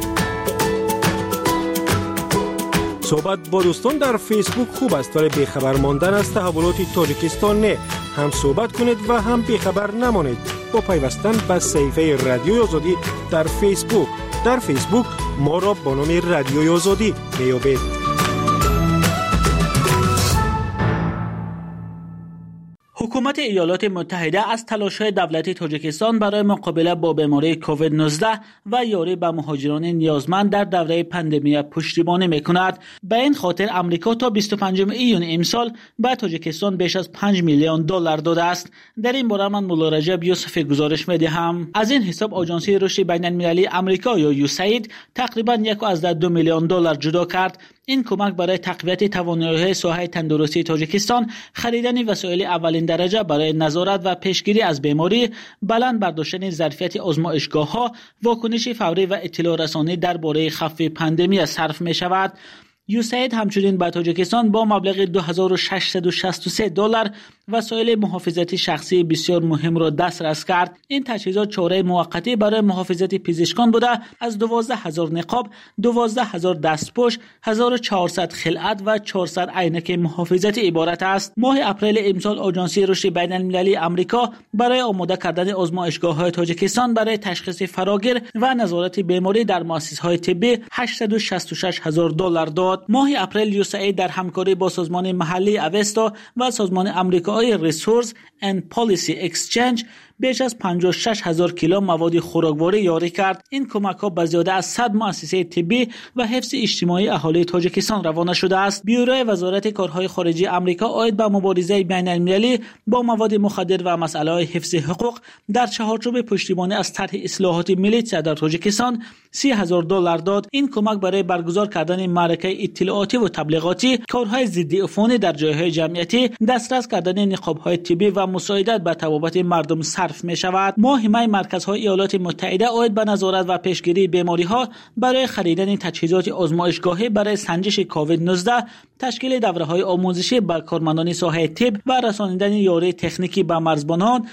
صحبت با دوستان در فیسبوک خوب است، ولی بیخبر ماندن از تحولات تاجیکستان نه. هم صحبت کنید و هم بیخبر نمانید با پیوستن به صفحه رادیوی آزادی در فیسبوک. در فیسبوک ما را با نام رادیوی آزادی میابید. حکومت ایالات متحده از تلاش‌های دولت تاجیکستان برای مقابله با بیماری کووید 19 و یاری به مهاجران نیازمند در دوره پاندمی پشتیبانی می‌کند. به این خاطر آمریکا تا 25 ایون امسال به تاجیکستان بیش از 5 میلیون دلار داده است. در این باره من مولا رجب یوسفی گزارش می‌دهم. از این حساب آژانسی رشد بین‌المللی آمریکا یا یوساید تقریباً 1.2 میلیون دلار جدا کرد. این کمک برای تقویت توانایی‌های ساحه تندرستی تاجیکستان، خریدن وسایل اولین درجه برای نظارت و پیشگیری از بیماری، بلند برداشتن ظرفیت آزمایشگاه‌ها، واکنش فوری و اطلاع رسانی درباره خفت پاندمی صرف می‌شود. یوساید همچنین به تاجیکستان با مبلغ 2663 دلار وسایل محافظتی شخصی بسیار مهم را دسترس کرد. این تجهیزات چاره موقتی برای محافظت پزشکان بوده، از 12,000 نقاب، 12,000 دستپوش، 1400 خلعت و 400 عینک محافظتی عبارت است. ماه اپریل امسال آژانسی رشد بین‌المللی آمریکا برای آماده کردن آزمایشگاه‌های تاجیکستان برای تشخیص فراگیر و نظارت بیماری در مؤسسه‌های طبی 866,000 دلار داد. ماه اپریل یوساید در همکاری با سازمان محلی اوستا و سازمان آمریکایی ریسورس اند پالیسی اکسچنج بیش از 56,000 کیلو مواد خوراکواری یاری کرد. این کمک‌ها به زیاده از 100 مؤسسه طبی و حفظ اجتماعی اهالی تاجیکستان روانه شده است. بیوروی وزارت کارهای خارجه آمریکا عاید به مبارزه بین‌المللی با مواد مخدر و مسائل حفظ حقوق در چهارچوب پشتیبانی از طرح اصلاحات میلیتسیا در تاجیکستان 30,000 دلار داد. این کمک برای برگزار کردن معرکه اطلاعاتی و تبلیغاتی، کارهای ضد عفونی در جایهای جمعیتی، دسترس کردن نقاب‌های طبی و مساعدت به طبابت مردم صرف می شود. ماه می مرکزهای ایالات متحده عاید به نظارت و پیشگیری بیماری‌ها برای خریدن تجهیزات آزمایشگاهی برای سنجش کووید 19، تشکیل دوره‌های آموزشی به کارمندان ساحه طب و رسانیدن یاری تکنیکی به مرزبانان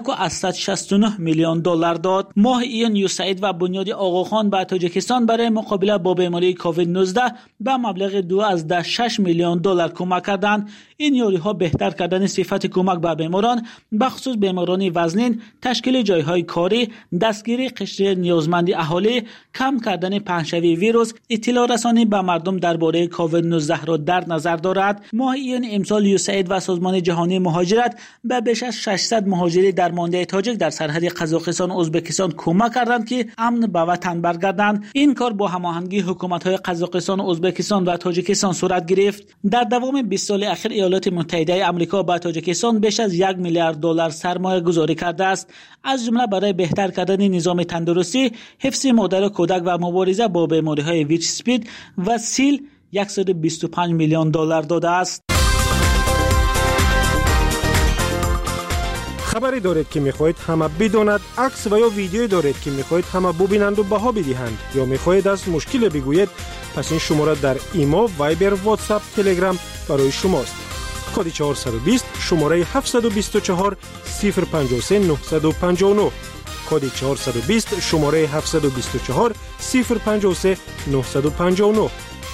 169 میلیون دلار داد. ماه ایون یوساید و بنیاد آقاخان به تاجیکستان برای مقابله با بیماری کووید 19 به مبلغ 2.6 میلیون دلار کمک کردند. این یاری‌ها بهتر کردن صفت کمک به بیماران، بخصوص بیماران وزنین، تشکیل جایهای کاری، دستگیری قشر نیازمند اهالی، کم کردن پهنشوی ویروس، اطلاع رسانی به مردم درباره کووید 19 را در نظر دارد. ماه ایون امسال یوساید و سازمان جهانی مهاجرت به بیش از 600 مهاجر درمانده تاجیک در سرحد قزاقستان و ازبکستان کمک کردند که امن به وطن برگردند. این کار با هماهنگی حکومت‌های قزاقستان و ازبکستان و تاجیکستان صورت گرفت. در دوام 20 سال اخیر ایالات متحده آمریکا به تاجیکستان بیش از 1 میلیارد دلار سرمایه گذاری کرده است، از جمله برای بهتر کردن نظام تندرستی، حفظ مادر و کودک و مبارزه با بیماری‌های ویچ اسپید و سیل 125 میلیون دلار داده است. خبری دارید که میخواهید همه بداند، عکس و یا ویدیویی دارید که میخواهید همه ببینند و بها بدهند، یا میخواهید از مشکل بگویید، پس این شماره در ایما، وایبر، واتساپ، تلگرام برای شماست. کد 420 شماره 724 053 959. کد 420 شماره 724 053 959.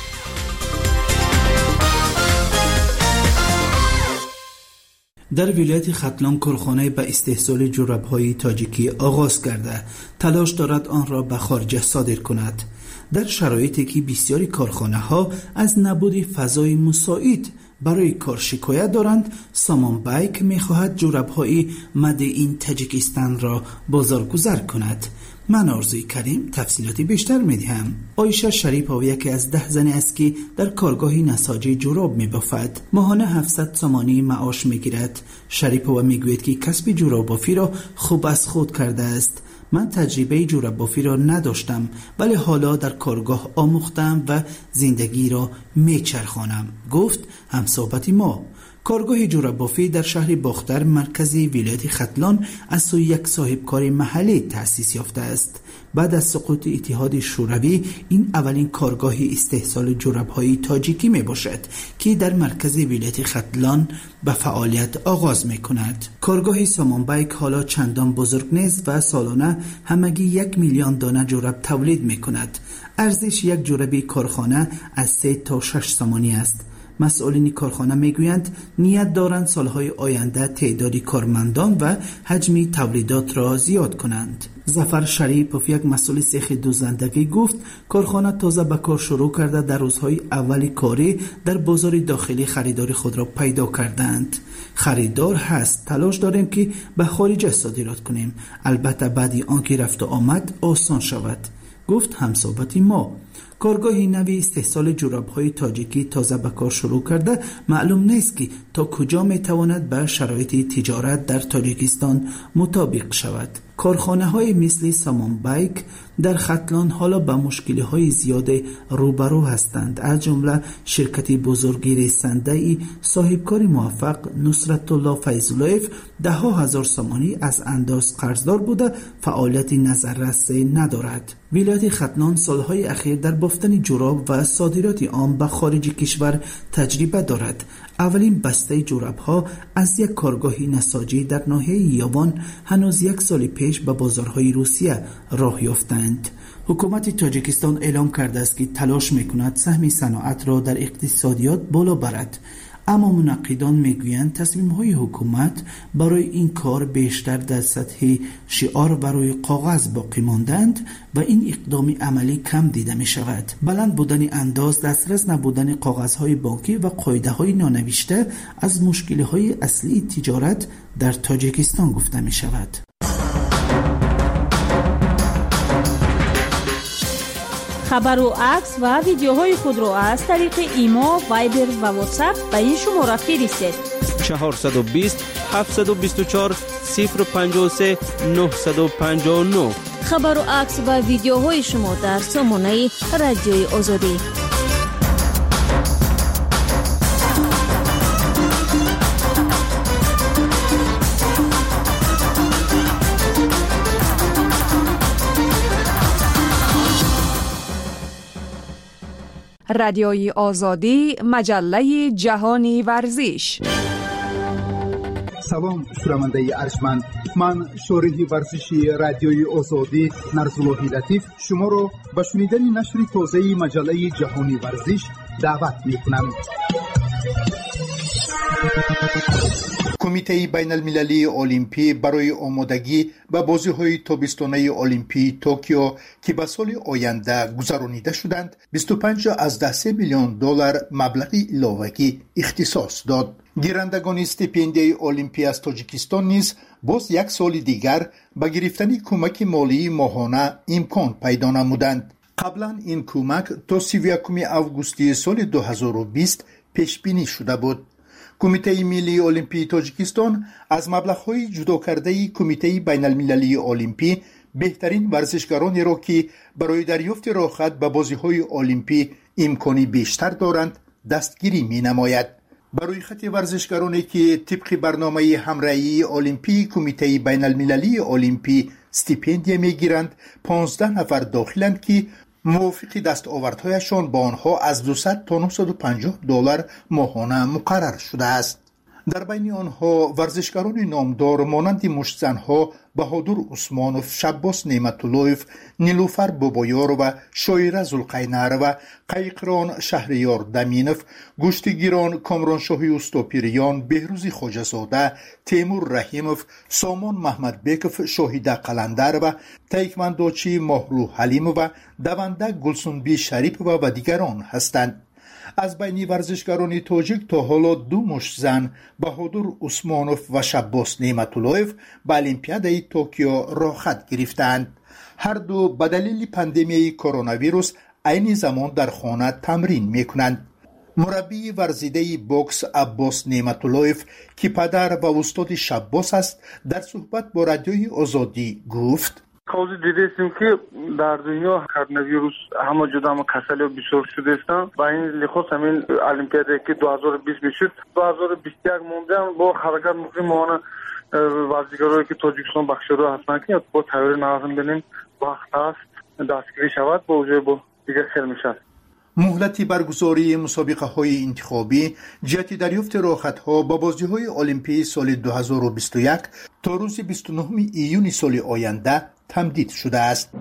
در ولایت ختلان کارخانه به استحصال جوراب‌های تاجیکی آغاز کرده، تلاش دارد آن را به خارج صادر کند. در شرایطی که بسیاری کارخانه‌ها از نبود فضای مساعد برای کار شکایت دارند، سامان بایک می‌خواهد جوراب‌های مد این تاجیکستان را بازارگذار کند. من آرزوی کریم تفصیلاتی بیشتر می‌دهم. عایشه شریپوی یکی از 10 زنی است که در کارگاهی نساجی جوراب می‌بافد. ماهانه 700 سامانی معاش می‌گیرد. شریپوی می‌گوید که کسب جوراب بافی را خوب از خود کرده است. من تجربه جوراب بافی را نداشتم، ولی حالا در کارگاه آموختم و زندگی را میچرخانم، گفت همصحبت ما. کارگاه جوراب بافی در شهر باختر مرکزی ولایت ختلان از سوی یک صاحبکار محلی تأسیس یافته است. بعد از سقوط اتحاد شوروی این اولین کارگاه استحصال جوراب‌های تاجیکی می باشد که در مرکز ولایت ختلان به فعالیت آغاز می کند. کارگاه سامان بایک حالا چندان بزرگ نیست و سالانه همگی 1 میلیون دانه جوراب تولید می کند. ارزش یک جوراب کارخانه از 3 تا 6 سامانی است. مسئولین کارخانه میگویند نیت دارند سالهای آینده تعداد کارمندان و حجم تولیدات را زیاد کنند. ظفر شریپوف یک مسئول سیخ دوزندگی گفت کارخانه تازه به کار شروع کرده در روزهای اول کاری در بازار داخلی خریدار خود را پیدا کردند. خریدار هست، تلاش داریم که به خارج صادرات کنیم، البته بعدی آنکه رفت و آمد آسان شود، گفت همصحبت ما. کارگاهی نوی استحصال جوراب‌های تاجیکی تازه به کار شروع کرده، معلوم نیست که تا کجا میتواند به شرایط تجارت در تاجیکستان مطابق شود. کارخانه‌های مثل سامان بایک در ختلان حالا به مشکل‌های زیاد روبرو هستند. از جمله شرکت بزرگی رسانه‌ای صاحبکار موفق نصرت الله فیض‌اللهیف 10,000 سامانی از انداز قرضدار بوده، فعالیت نظررسی ندارد. ولایت ختلان سالهای اخیر در بافتن جوراب و صادرات آن به خارج کشور تجربه دارد. اولین بسته جوراب‌ها از یک کارگاه نساجی در ناحیه یاوان هنوز 1 سال پیش به بازارهای روسیه راه یافتند. حکومت تاجیکستان اعلام کرده است که تلاش می‌کند سهم صنعت را در اقتصادیات بالا برد، اما منقدان میگویند تصمیم‌های حکومت برای این کار بیشتر در سطح شعار و روی کاغذ باقی ماندند و این اقدام عملی کم دیده می شود. بلند بودن انداز، دسترس نبودن کاغذهای بانکی و قاعده‌های نانوشته از مشکل‌های اصلی تجارت در تاجیکستان گفته می شود. خبر و عکس و ویدیوهای خود را از طریق ایما، وایبر و واتساپ به این شماره فرستید. 420 724 053 959. خبر و عکس و ویدیوهای شما در سامانه رادیوی آزادی. رادیوی آزادی، مجله جهانی ورزش. سلام شنونده ارجمند، من شارح ورزشی رادیوی آزادی نرزاللهی لطیف شما را به شنیدن نشر تازه مجله جهانی ورزش دعوت می‌کنم. کمیته بین المللی المپی برای آمادگی به بازی‌های تابستانه المپی توکیو که به سال آینده گذرانیده شدند 25.3 میلیون دلار مبلغ علاوه‌ای اختصاص داد. گیرندگان استیپندیای المپی از تاجیکستان نیز باز 1 سال دیگر به گرفتن کمک مالی ماهانه امکان پیدا نمودند. قبلا این کمک تا 31 آگوست سال 2020 پیش بینی شده بود. کمیته ملی المپی تاجیکستان از مبلغ‌های جدا کرده کمیته بین المللی المپی بهترین ورزشکارانی را که برای دریافت راحت به بازی‌های المپی امکانی بیشتر دارند دستگیری می‌نماید. برای خط ورزشکارانی که طبق برنامه همراهی المپی کمیته بین المللی المپی استیپندیه میگیرند 15 نفر داخلند که موافق دستاوردهایشان با آنها از 200 تا 950 دلار ماهانه مقرر شده است. در بین آنها ورزشکاران نامدار مانند مشتزنها بهادر عثمانوف، شباس نعمت‌اللهیف، نیلوفر بابایار و شایره زلقینر و قیقران شهریار دمینف، گشتگیران کامرانشاهی استاپیریان، بهروز خواجه‌زاده، تیمور رحیموف، سامان محمدبکف، شاهیده قلندر و تایکواندوچی ماهرو حلیم و دونده گلسنبی شریف و دیگران هستند. از بین ورزشکاران تاجیک تا حالا 2 مشتزن بهادر عثمانوف و شباس نعمت‌اللهیف به المپیادای توکیو راه خط گرفتند. هر دو به دلیل پاندمی کرونا ویروس عین زمان در خانه تمرین میکنند. مربی ورزیده بوکس عباس نعمت‌اللهیف که پدر و استاد شباس است در صحبت با رادیوی آزادی گفت: کاوزی دیدیم که در دنیا کرونا ویروس همه جدا کسل بسیار شده است و این لحاظ همین المپیادی که 2020 میشد 2021 مونده با حرکت مقیمانه ورزشکارایی که تاجیکستان بخشیده هستند که با تغییر نظم بدیم وقت است دستگیری شود با وجود با دیگه خیلی میشه. مهلت برگزاری مسابقه های انتخابی جهت دریافت راهخط ها با بازی های المپی سال 2021 تا روز 29 ایون سال آینده تمدید شده است.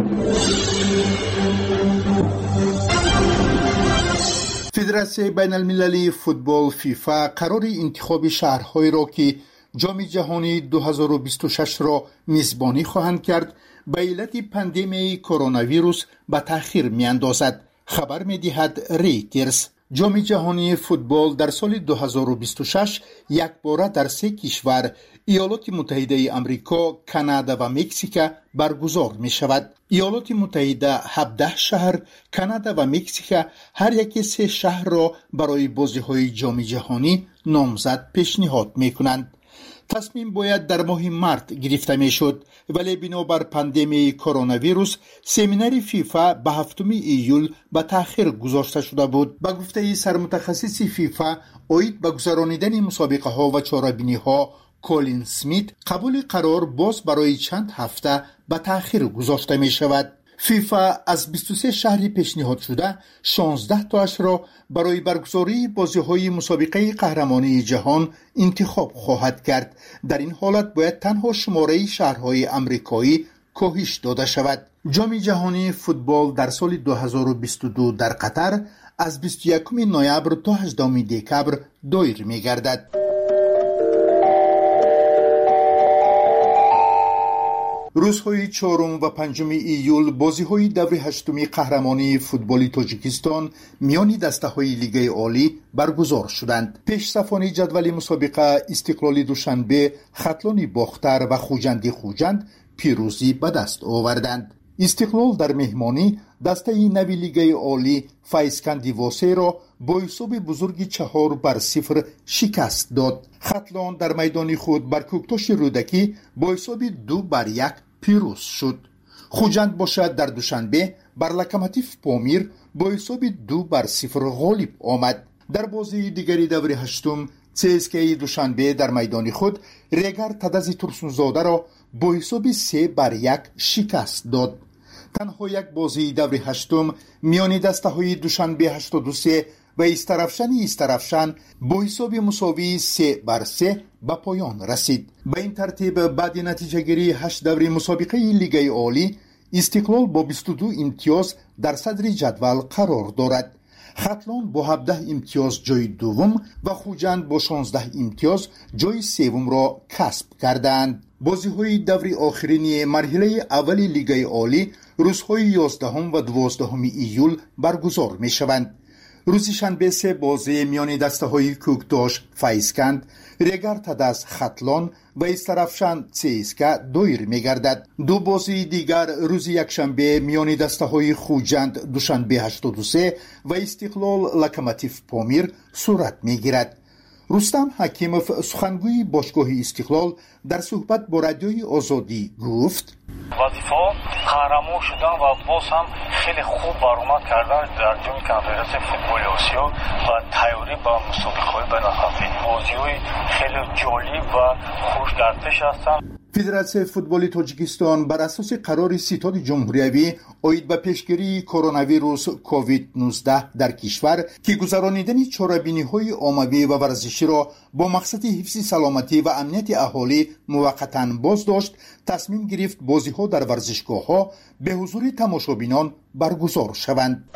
فدراسیون بین المللی فوتبال فیفا قرار انتخاب شهرهای را که جام جهانی 2026 را میزبانی خواهند کرد به علت پاندمی کرونا ویروس به تأخیر میاندازد. خبر می‌دهد ریترز. جام جهانی فوتبال در سال 2026 یک باره در 3 کشور ایالات متحده آمریکا، کانادا و مکزیک برگزار می شود. ایالات متحده 17 شهر، کانادا و مکزیک هر یک 3 شهر را برای بازی‌های جام جهانی نامزد پیشنهاد می کنند. تصمیم باید در ماه مارس گرفته می شد ولی بنابر پاندمی کرونا ویروس سمینار فیفا به 7 ایول به تأخیر گذاشته شده بود. به گفته سرمتخصص فیفا اوید به گذرانیدن مسابقه ها و چاره‌بینی ها کولین سمیت قبول قرار باز برای چند هفته به تأخیر گذاشته می شود. فیفا از 23 شهری پیشنهاد شده 16 تاش را برای برگزاری بازی‌های مسابقه قهرمانی جهان انتخاب خواهد کرد. در این حالت باید تنها شماره شهرهای آمریکایی کاهش داده شود. جام جهانی فوتبال در سال 2022 در قطر از 21 نوامبر تا 18 دکبر دایر می‌گردد. روزهای 4 و 5 ایول بازی‌های دور 8 قهرمانی فوتبال تاجیکستان میان دسته‌های لیگ عالی برگزار شدند. پیش‌صفان جدول مسابقه استقلال دوشنبه، ختلان باختر و خوجند پیروزی به دست آوردند. استقلال در مهمانی دسته نوی لیگ عالی فایسکندی واسه را با حساب بزرگی 4-0 شکست داد. ختلان در میدان خود بر کوکتاش رودکی با حساب 2-1 پیروز شد. خوجند باشد در دوشنبه بر لوکوموتیو پامیر با حساب 2-0 غالب آمد. در بازی دیگری دور 8 CSKA دوشنبه در میدان خود ریگر تدز ترسونزاده را با حساب 3-1 شکست داد. تنها یک بازی دور 8 میان دسته‌های دوشنبه 83 و استرفشن با حساب مساوی 3-3 به پایان رسید. به این ترتیب بعد نتیجه گیری 8 دور مسابقه لیگ عالی استقلال با 22 امتیاز در صدر جدول قرار دارد. ختلان با 17 امتیاز جای دوم و خوجند با 16 امتیاز جای سوم را کسب کردند. بازی‌های دور آخرین مرحله اول لیگ عالی روزهای 11 و 12 ایول برگزار می‌شوند. روز شنبه 3 بازی میان دسته‌های کوکتاش فایسکند، ریگر تدز ختلان و استرفشن CSKA دایر می‌گردد. 2 بازی دیگر روز یکشنبه میان دسته‌های خوجند دوشنبه 83 و استقلال لوکوموتیو پامیر صورت می‌گیرد. رستم حکیموف سخنگوی باشگاه استقلال در صحبت با رادیوی آزادی گفت وظیفه قهرمان شدن و باز هم خیلی خوب برآمد کردن در جام کنفرانسی فوتبال آسیا و تیاری با مسابقه‌های بین‌المللی. بازی‌های خیلی جالب و خوش در پیش هستند. فدراسیون فوتبال تاجیکستان بر اساس قرار ستاد جمهوریوی اوید به پیشگیری کرونا ویروس کووید 19 در کشور که گذرانیدن چاره‌بینی‌های عمومی و ورزشی را با مقصد حفظ سلامتی و امنیت اهالی موقتاً باز داشت، تصمیم گرفت بازی‌ها در ورزشگاه‌ها به حضور تماشابینان برگزار شوند.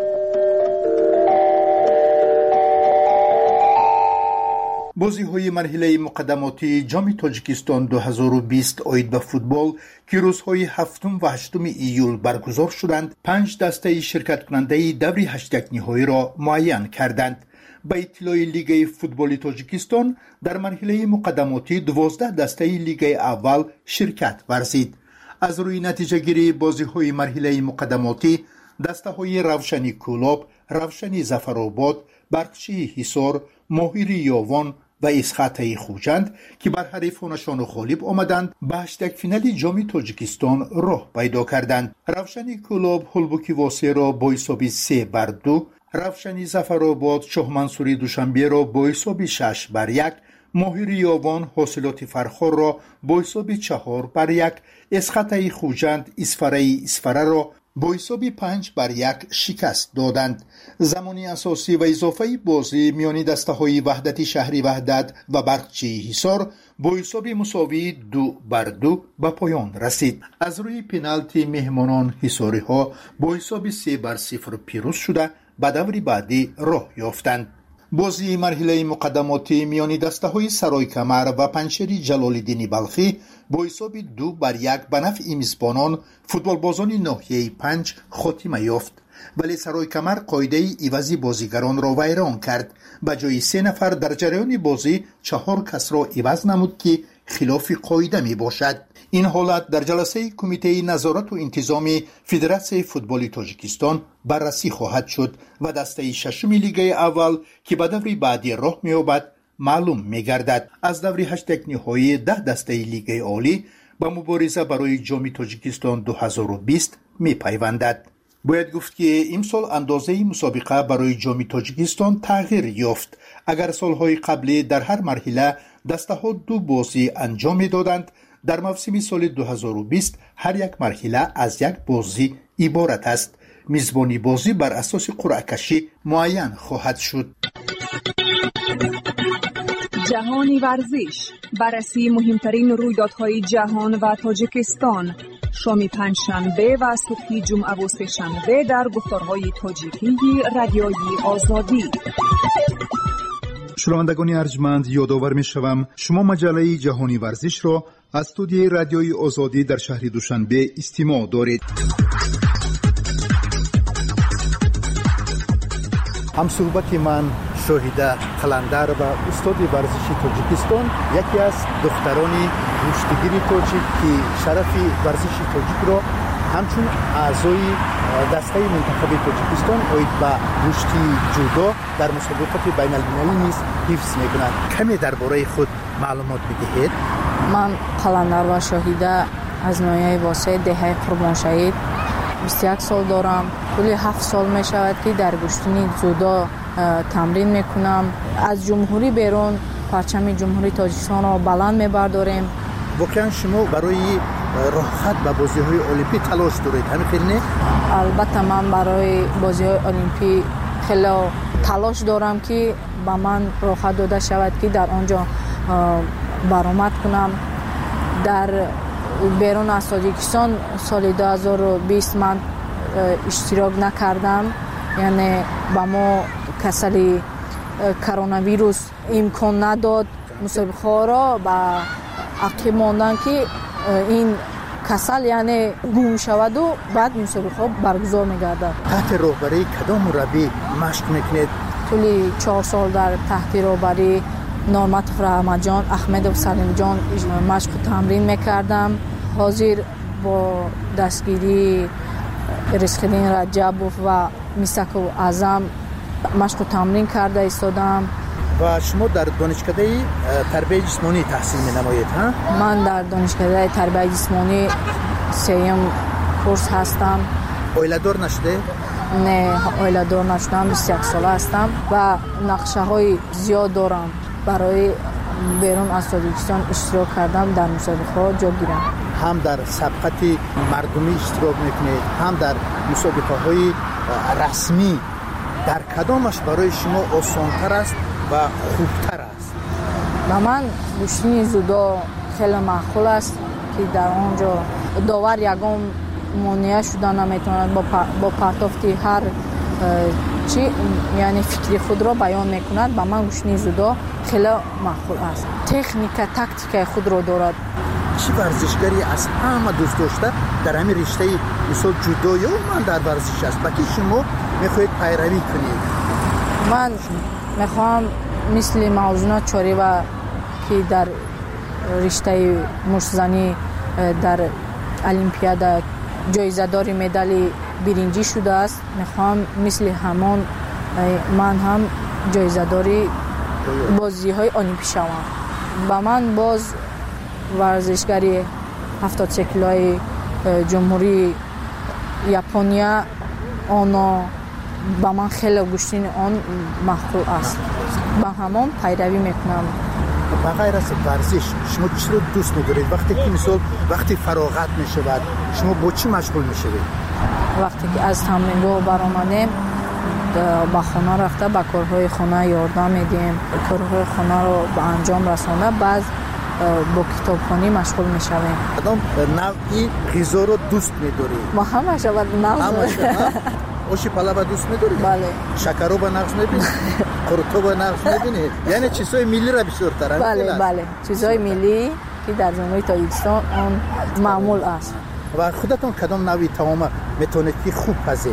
بازی‌های مرحله مقدماتی جام تاجیکستان 2020 اوید به فوتبال که روزهای 7 و 8 ایول برگزار شدند، 5 دسته شرکت کننده دور 8 نهایی را معین کردند. به اطلاع لیگ فوتبال تاجیکستان در مرحله مقدماتی 12 دسته لیگ اول شرکت ورزید. از روی نتیجه گیری بازی‌های مرحله مقدماتی دسته‌های روشنی کولاب، روشنی ظفرآباد، برقچی حصار، ماهیری یاوان و اسخطه خوجند که بر حریفانشان غالب آمدند به 8 فینال جام تاجیکستان راه پیدا کردند. روشنی کولاب هولبوکی واسه را با حساب 3-2، روشنی ظفرآباد شاه منصوری دوشنبه را با حساب 6-1، ماهیری یاوان حاصلات فرخار را با حساب 4-1، اسخطه خوجند اسفره را با حساب 5-1 شکست دادند. زمانی اساسی و اضافه بازی میان دسته‌های وحدت شهری وحدت و برقچی حصار با حساب مساوی 2-2 به پایان رسید. از روی پنالتی مهمانان حصاری ها با حساب 3-0 پیروز شده به دور بعدی راه یافتند. بازی مرحله مقدماتی میان دسته‌های سرای کمر و پنچری جلال‌الدین بلخی با حساب 2-1 به نفع میزبانان فوتبال بازان ناحیه 5 خاتمه یافت، ولی سرای کمر قاعده عوضی بازیگران را ویران کرد. به جای 3 نفر در جریان بازی 4 کس را عوض نمود که خلاف قاعده می باشد. این حالت در جلسه کمیته نظارت و انتظام فدراسیون فوتبال تاجیکستان بررسی خواهد شد و دسته 6 لیگ اول که به دور بعدی راه می‌یابد معلوم می‌گردد. از دور 8 نهایی 10 دسته لیگ عالی به مبارزه برای جام تاجیکستان 2020 می‌پیوندد. باید گفت که امسال اندازه مسابقه برای جام تاجیکستان تغییر یافت. اگر سالهای قبلی در هر مرحله دسته‌ها 2 بازی انجام می‌دادند، در موسم سال 2020 هر یک مرحله از 1 بازی عبارت است. میزبانی بازی بر اساس قرعه کشی معین خواهد شد. جهانی ورزش، بررسی مهمترین رویدادهای جهان و تاجیکستان، شام پنجشنبه و صبح جمعه و سه‌شنبه در گفتارهای تاجیکی رادیوی آزادی. شنوندگان ارجمند، یادآور می‌شوم شما مجله جهانی ورزش را از استودیوی رادیوی آزادی در شهر دوشنبه استماع دارید. همصحبت من شاهده قلندر و استاد ورزشی تاجیکستان، یکی از دختران رشدگیر تاجیک که شرف ورزشی تاجیک را همچون اعضای دسته منتخب تاجیکستان اوید به رشدی جودو در مسابقات بین المللی نیز حفظ می‌کنند. کمی درباره خود معلومات بدهید. من قلندر و شاهده از ناحیه واسه دهه قربانشهید 21 سال دارم. کلی 7 سال می شود که در گشتنی جودو تمرین میکنم. از جمهوری بیرون پرچم جمهوری تاجیکستان را بلند میبرداریم. واقعا شما برای راحت به بازی‌های المپیک تلاش دارید، همین نه؟ البته من برای بازی‌های المپیک خیلی تلاش دارم که به من راحت داده شود که در آنجا برآمد کنم. در بیرون از تاجیکستان سال 2020 من اشتراک نکردم، یعنی با ما کسل کرونا ویروس امکان نداد مسابقه را با عقب ماندن که این کسل یعنی گم شود و بعد مسابقه برگزار می‌گردد. تحت راهبری کدام مربی مشق می‌کنید؟ طول 4 سال در تحت راهبری نورمت احمد جان، احمد و سلیم جان مشق تمرین می‌کردم. حاضر با دستگیری رزق‌الدین رجب و میساک اعظم مشق تمرین کرده ایستادم. و شما در دانشکده تربیت جسمانی تحصیل می‌نمایید ها؟ من در دانشکده تربیت جسمانی سوم کورس هستم. اویلادور نشده؟ نه اویلادور نشدم، 21 ساله هستم و نقشه های زیاد دارم برای بیرون از تاجیکستان اشتراک کردم در مسابقه جا گیرم. هم در سبقت مردمی اشتراک میکنید هم در مسابقه های رسمی، در کدامش برای شما آسانتر است و خوبتر است؟ و من گشتنی زودو خیلی معقول است که در آنجا داور یگام مانع شدن نمیتواند با پرتافتی هر چی یعنی فکری خود را بیان میکند. با من گشتنی زودو خیلی معقول است. تکنیک تاکتیک خود را دارد. چی ورزشگری از همه دوست داشته در همین رشته مثل جودو یا من در ورزش است با که شما میخواهید پیروی کنید؟ من میخوام مثل موضوعات چاری و که در رشته مشتزنی در المپیاد جایزه داری مدال برنجی شده است. میخوام مثل همان من هم جایزه داری بازی های المپیک شوم. با من باز ورزشگری 73 کیلوی جمهوری ژاپنیا آن با من خیلی گشتین آن محبوب است. با همان پیروی میکنم. بغیر از ورزش شما چی رو دوست می‌دارید؟ وقتی که مثلا وقتی فراغت میشود شما با چی مشغول میشوید؟ وقتی که از تمرینگاه برآمدیم با خانه رفته با کارهای خانه یاردم میدیم، کارهای خانه رو به انجام رسانده، بعد با کتابخوانی مشغول میشویم. کدام نوعی غذا رو دوست می‌دارید؟ ما همه شود نغز. آشی پلو دوست می‌دارید؟ بله. شکر رو به نغز می‌بینید؟ قرطو به نغز می‌بینید؟ یعنی چیزهای ملی را بیشتر بله چیزهای ملی که در جمهوری تاجیکستان آن معمول است. و خودتون کدام نوعی طعام میتونید که خوب پزید؟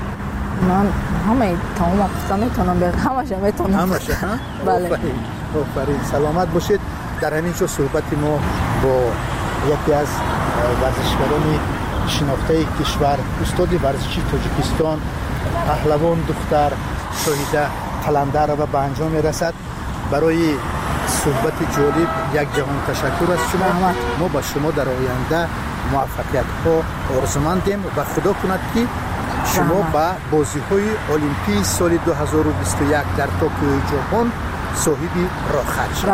من همه طعام پخته میتونم، همش میتونم. همش ها؟ بله. آفرین. سلامت باشید. در همین جا صحبت ما با یکی از ورزشکاران شناخته کشور، استاد ورزشی تاجیکستان، پهلوان دختر شاهیده قلندر را به انجام میرسد. برای صحبت جالب یک جهان تشکر از شما. ما با شما در آینده موفقیت ها آرزومندیم و خدا کند که شما با بازی های المپیک سال 2021 در توکیو ژاپن صاحب راحت شوید.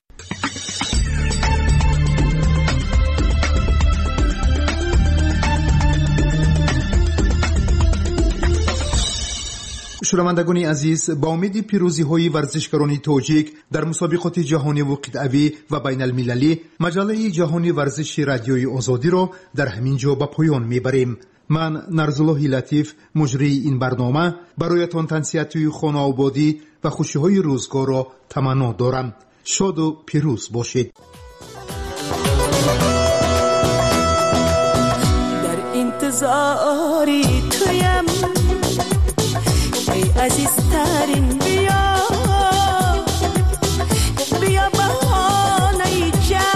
شنوندگان عزیز، با امید پیروزی های ورزشکاران تاجیک در مسابقات جهانی و قطعی و بین المللی، مجله جهانی ورزش رادیوی آزادی را در همین جا به پایان میبریم. من نرزالله لطیف مجری این برنامه برایتان تنسیتی خانه آبادی و خوشی های روزگار را تمنا دارم. شاد و پیروز باشید. در انتظاری تویم ای عزیزترین، بیا بهانه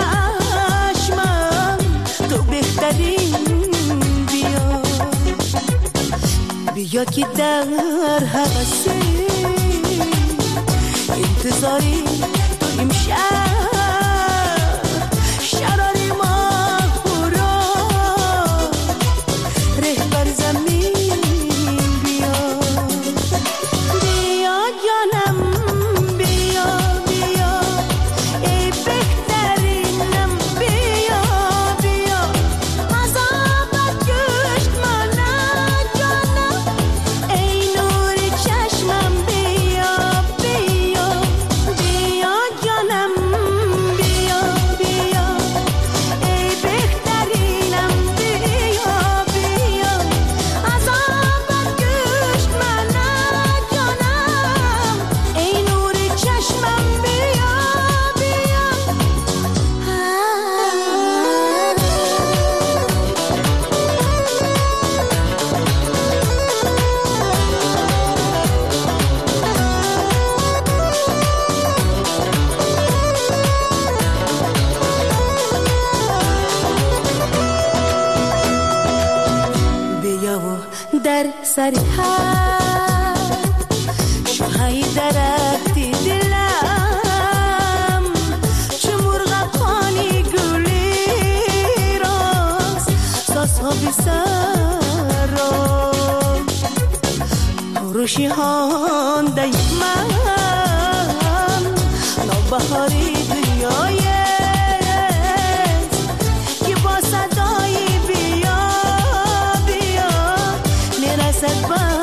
چشمم، تو بهترین، بیا که در هوس انتظاری تو امشب شراری ما خورا رهبر زمین، بیا جانم، بیا ای بهترینم، بیا عذابت کشت منم جانم، ای نور چشمم، بیا جانم، بیا ای بهترینم، بیا عذابت کشت منم جانم، ای نور چشمم، بیا بیا و در سر هر شوهای درختی دلم روشی هانده من نوبهاری دنیای که با صدای بیا بیا میرسد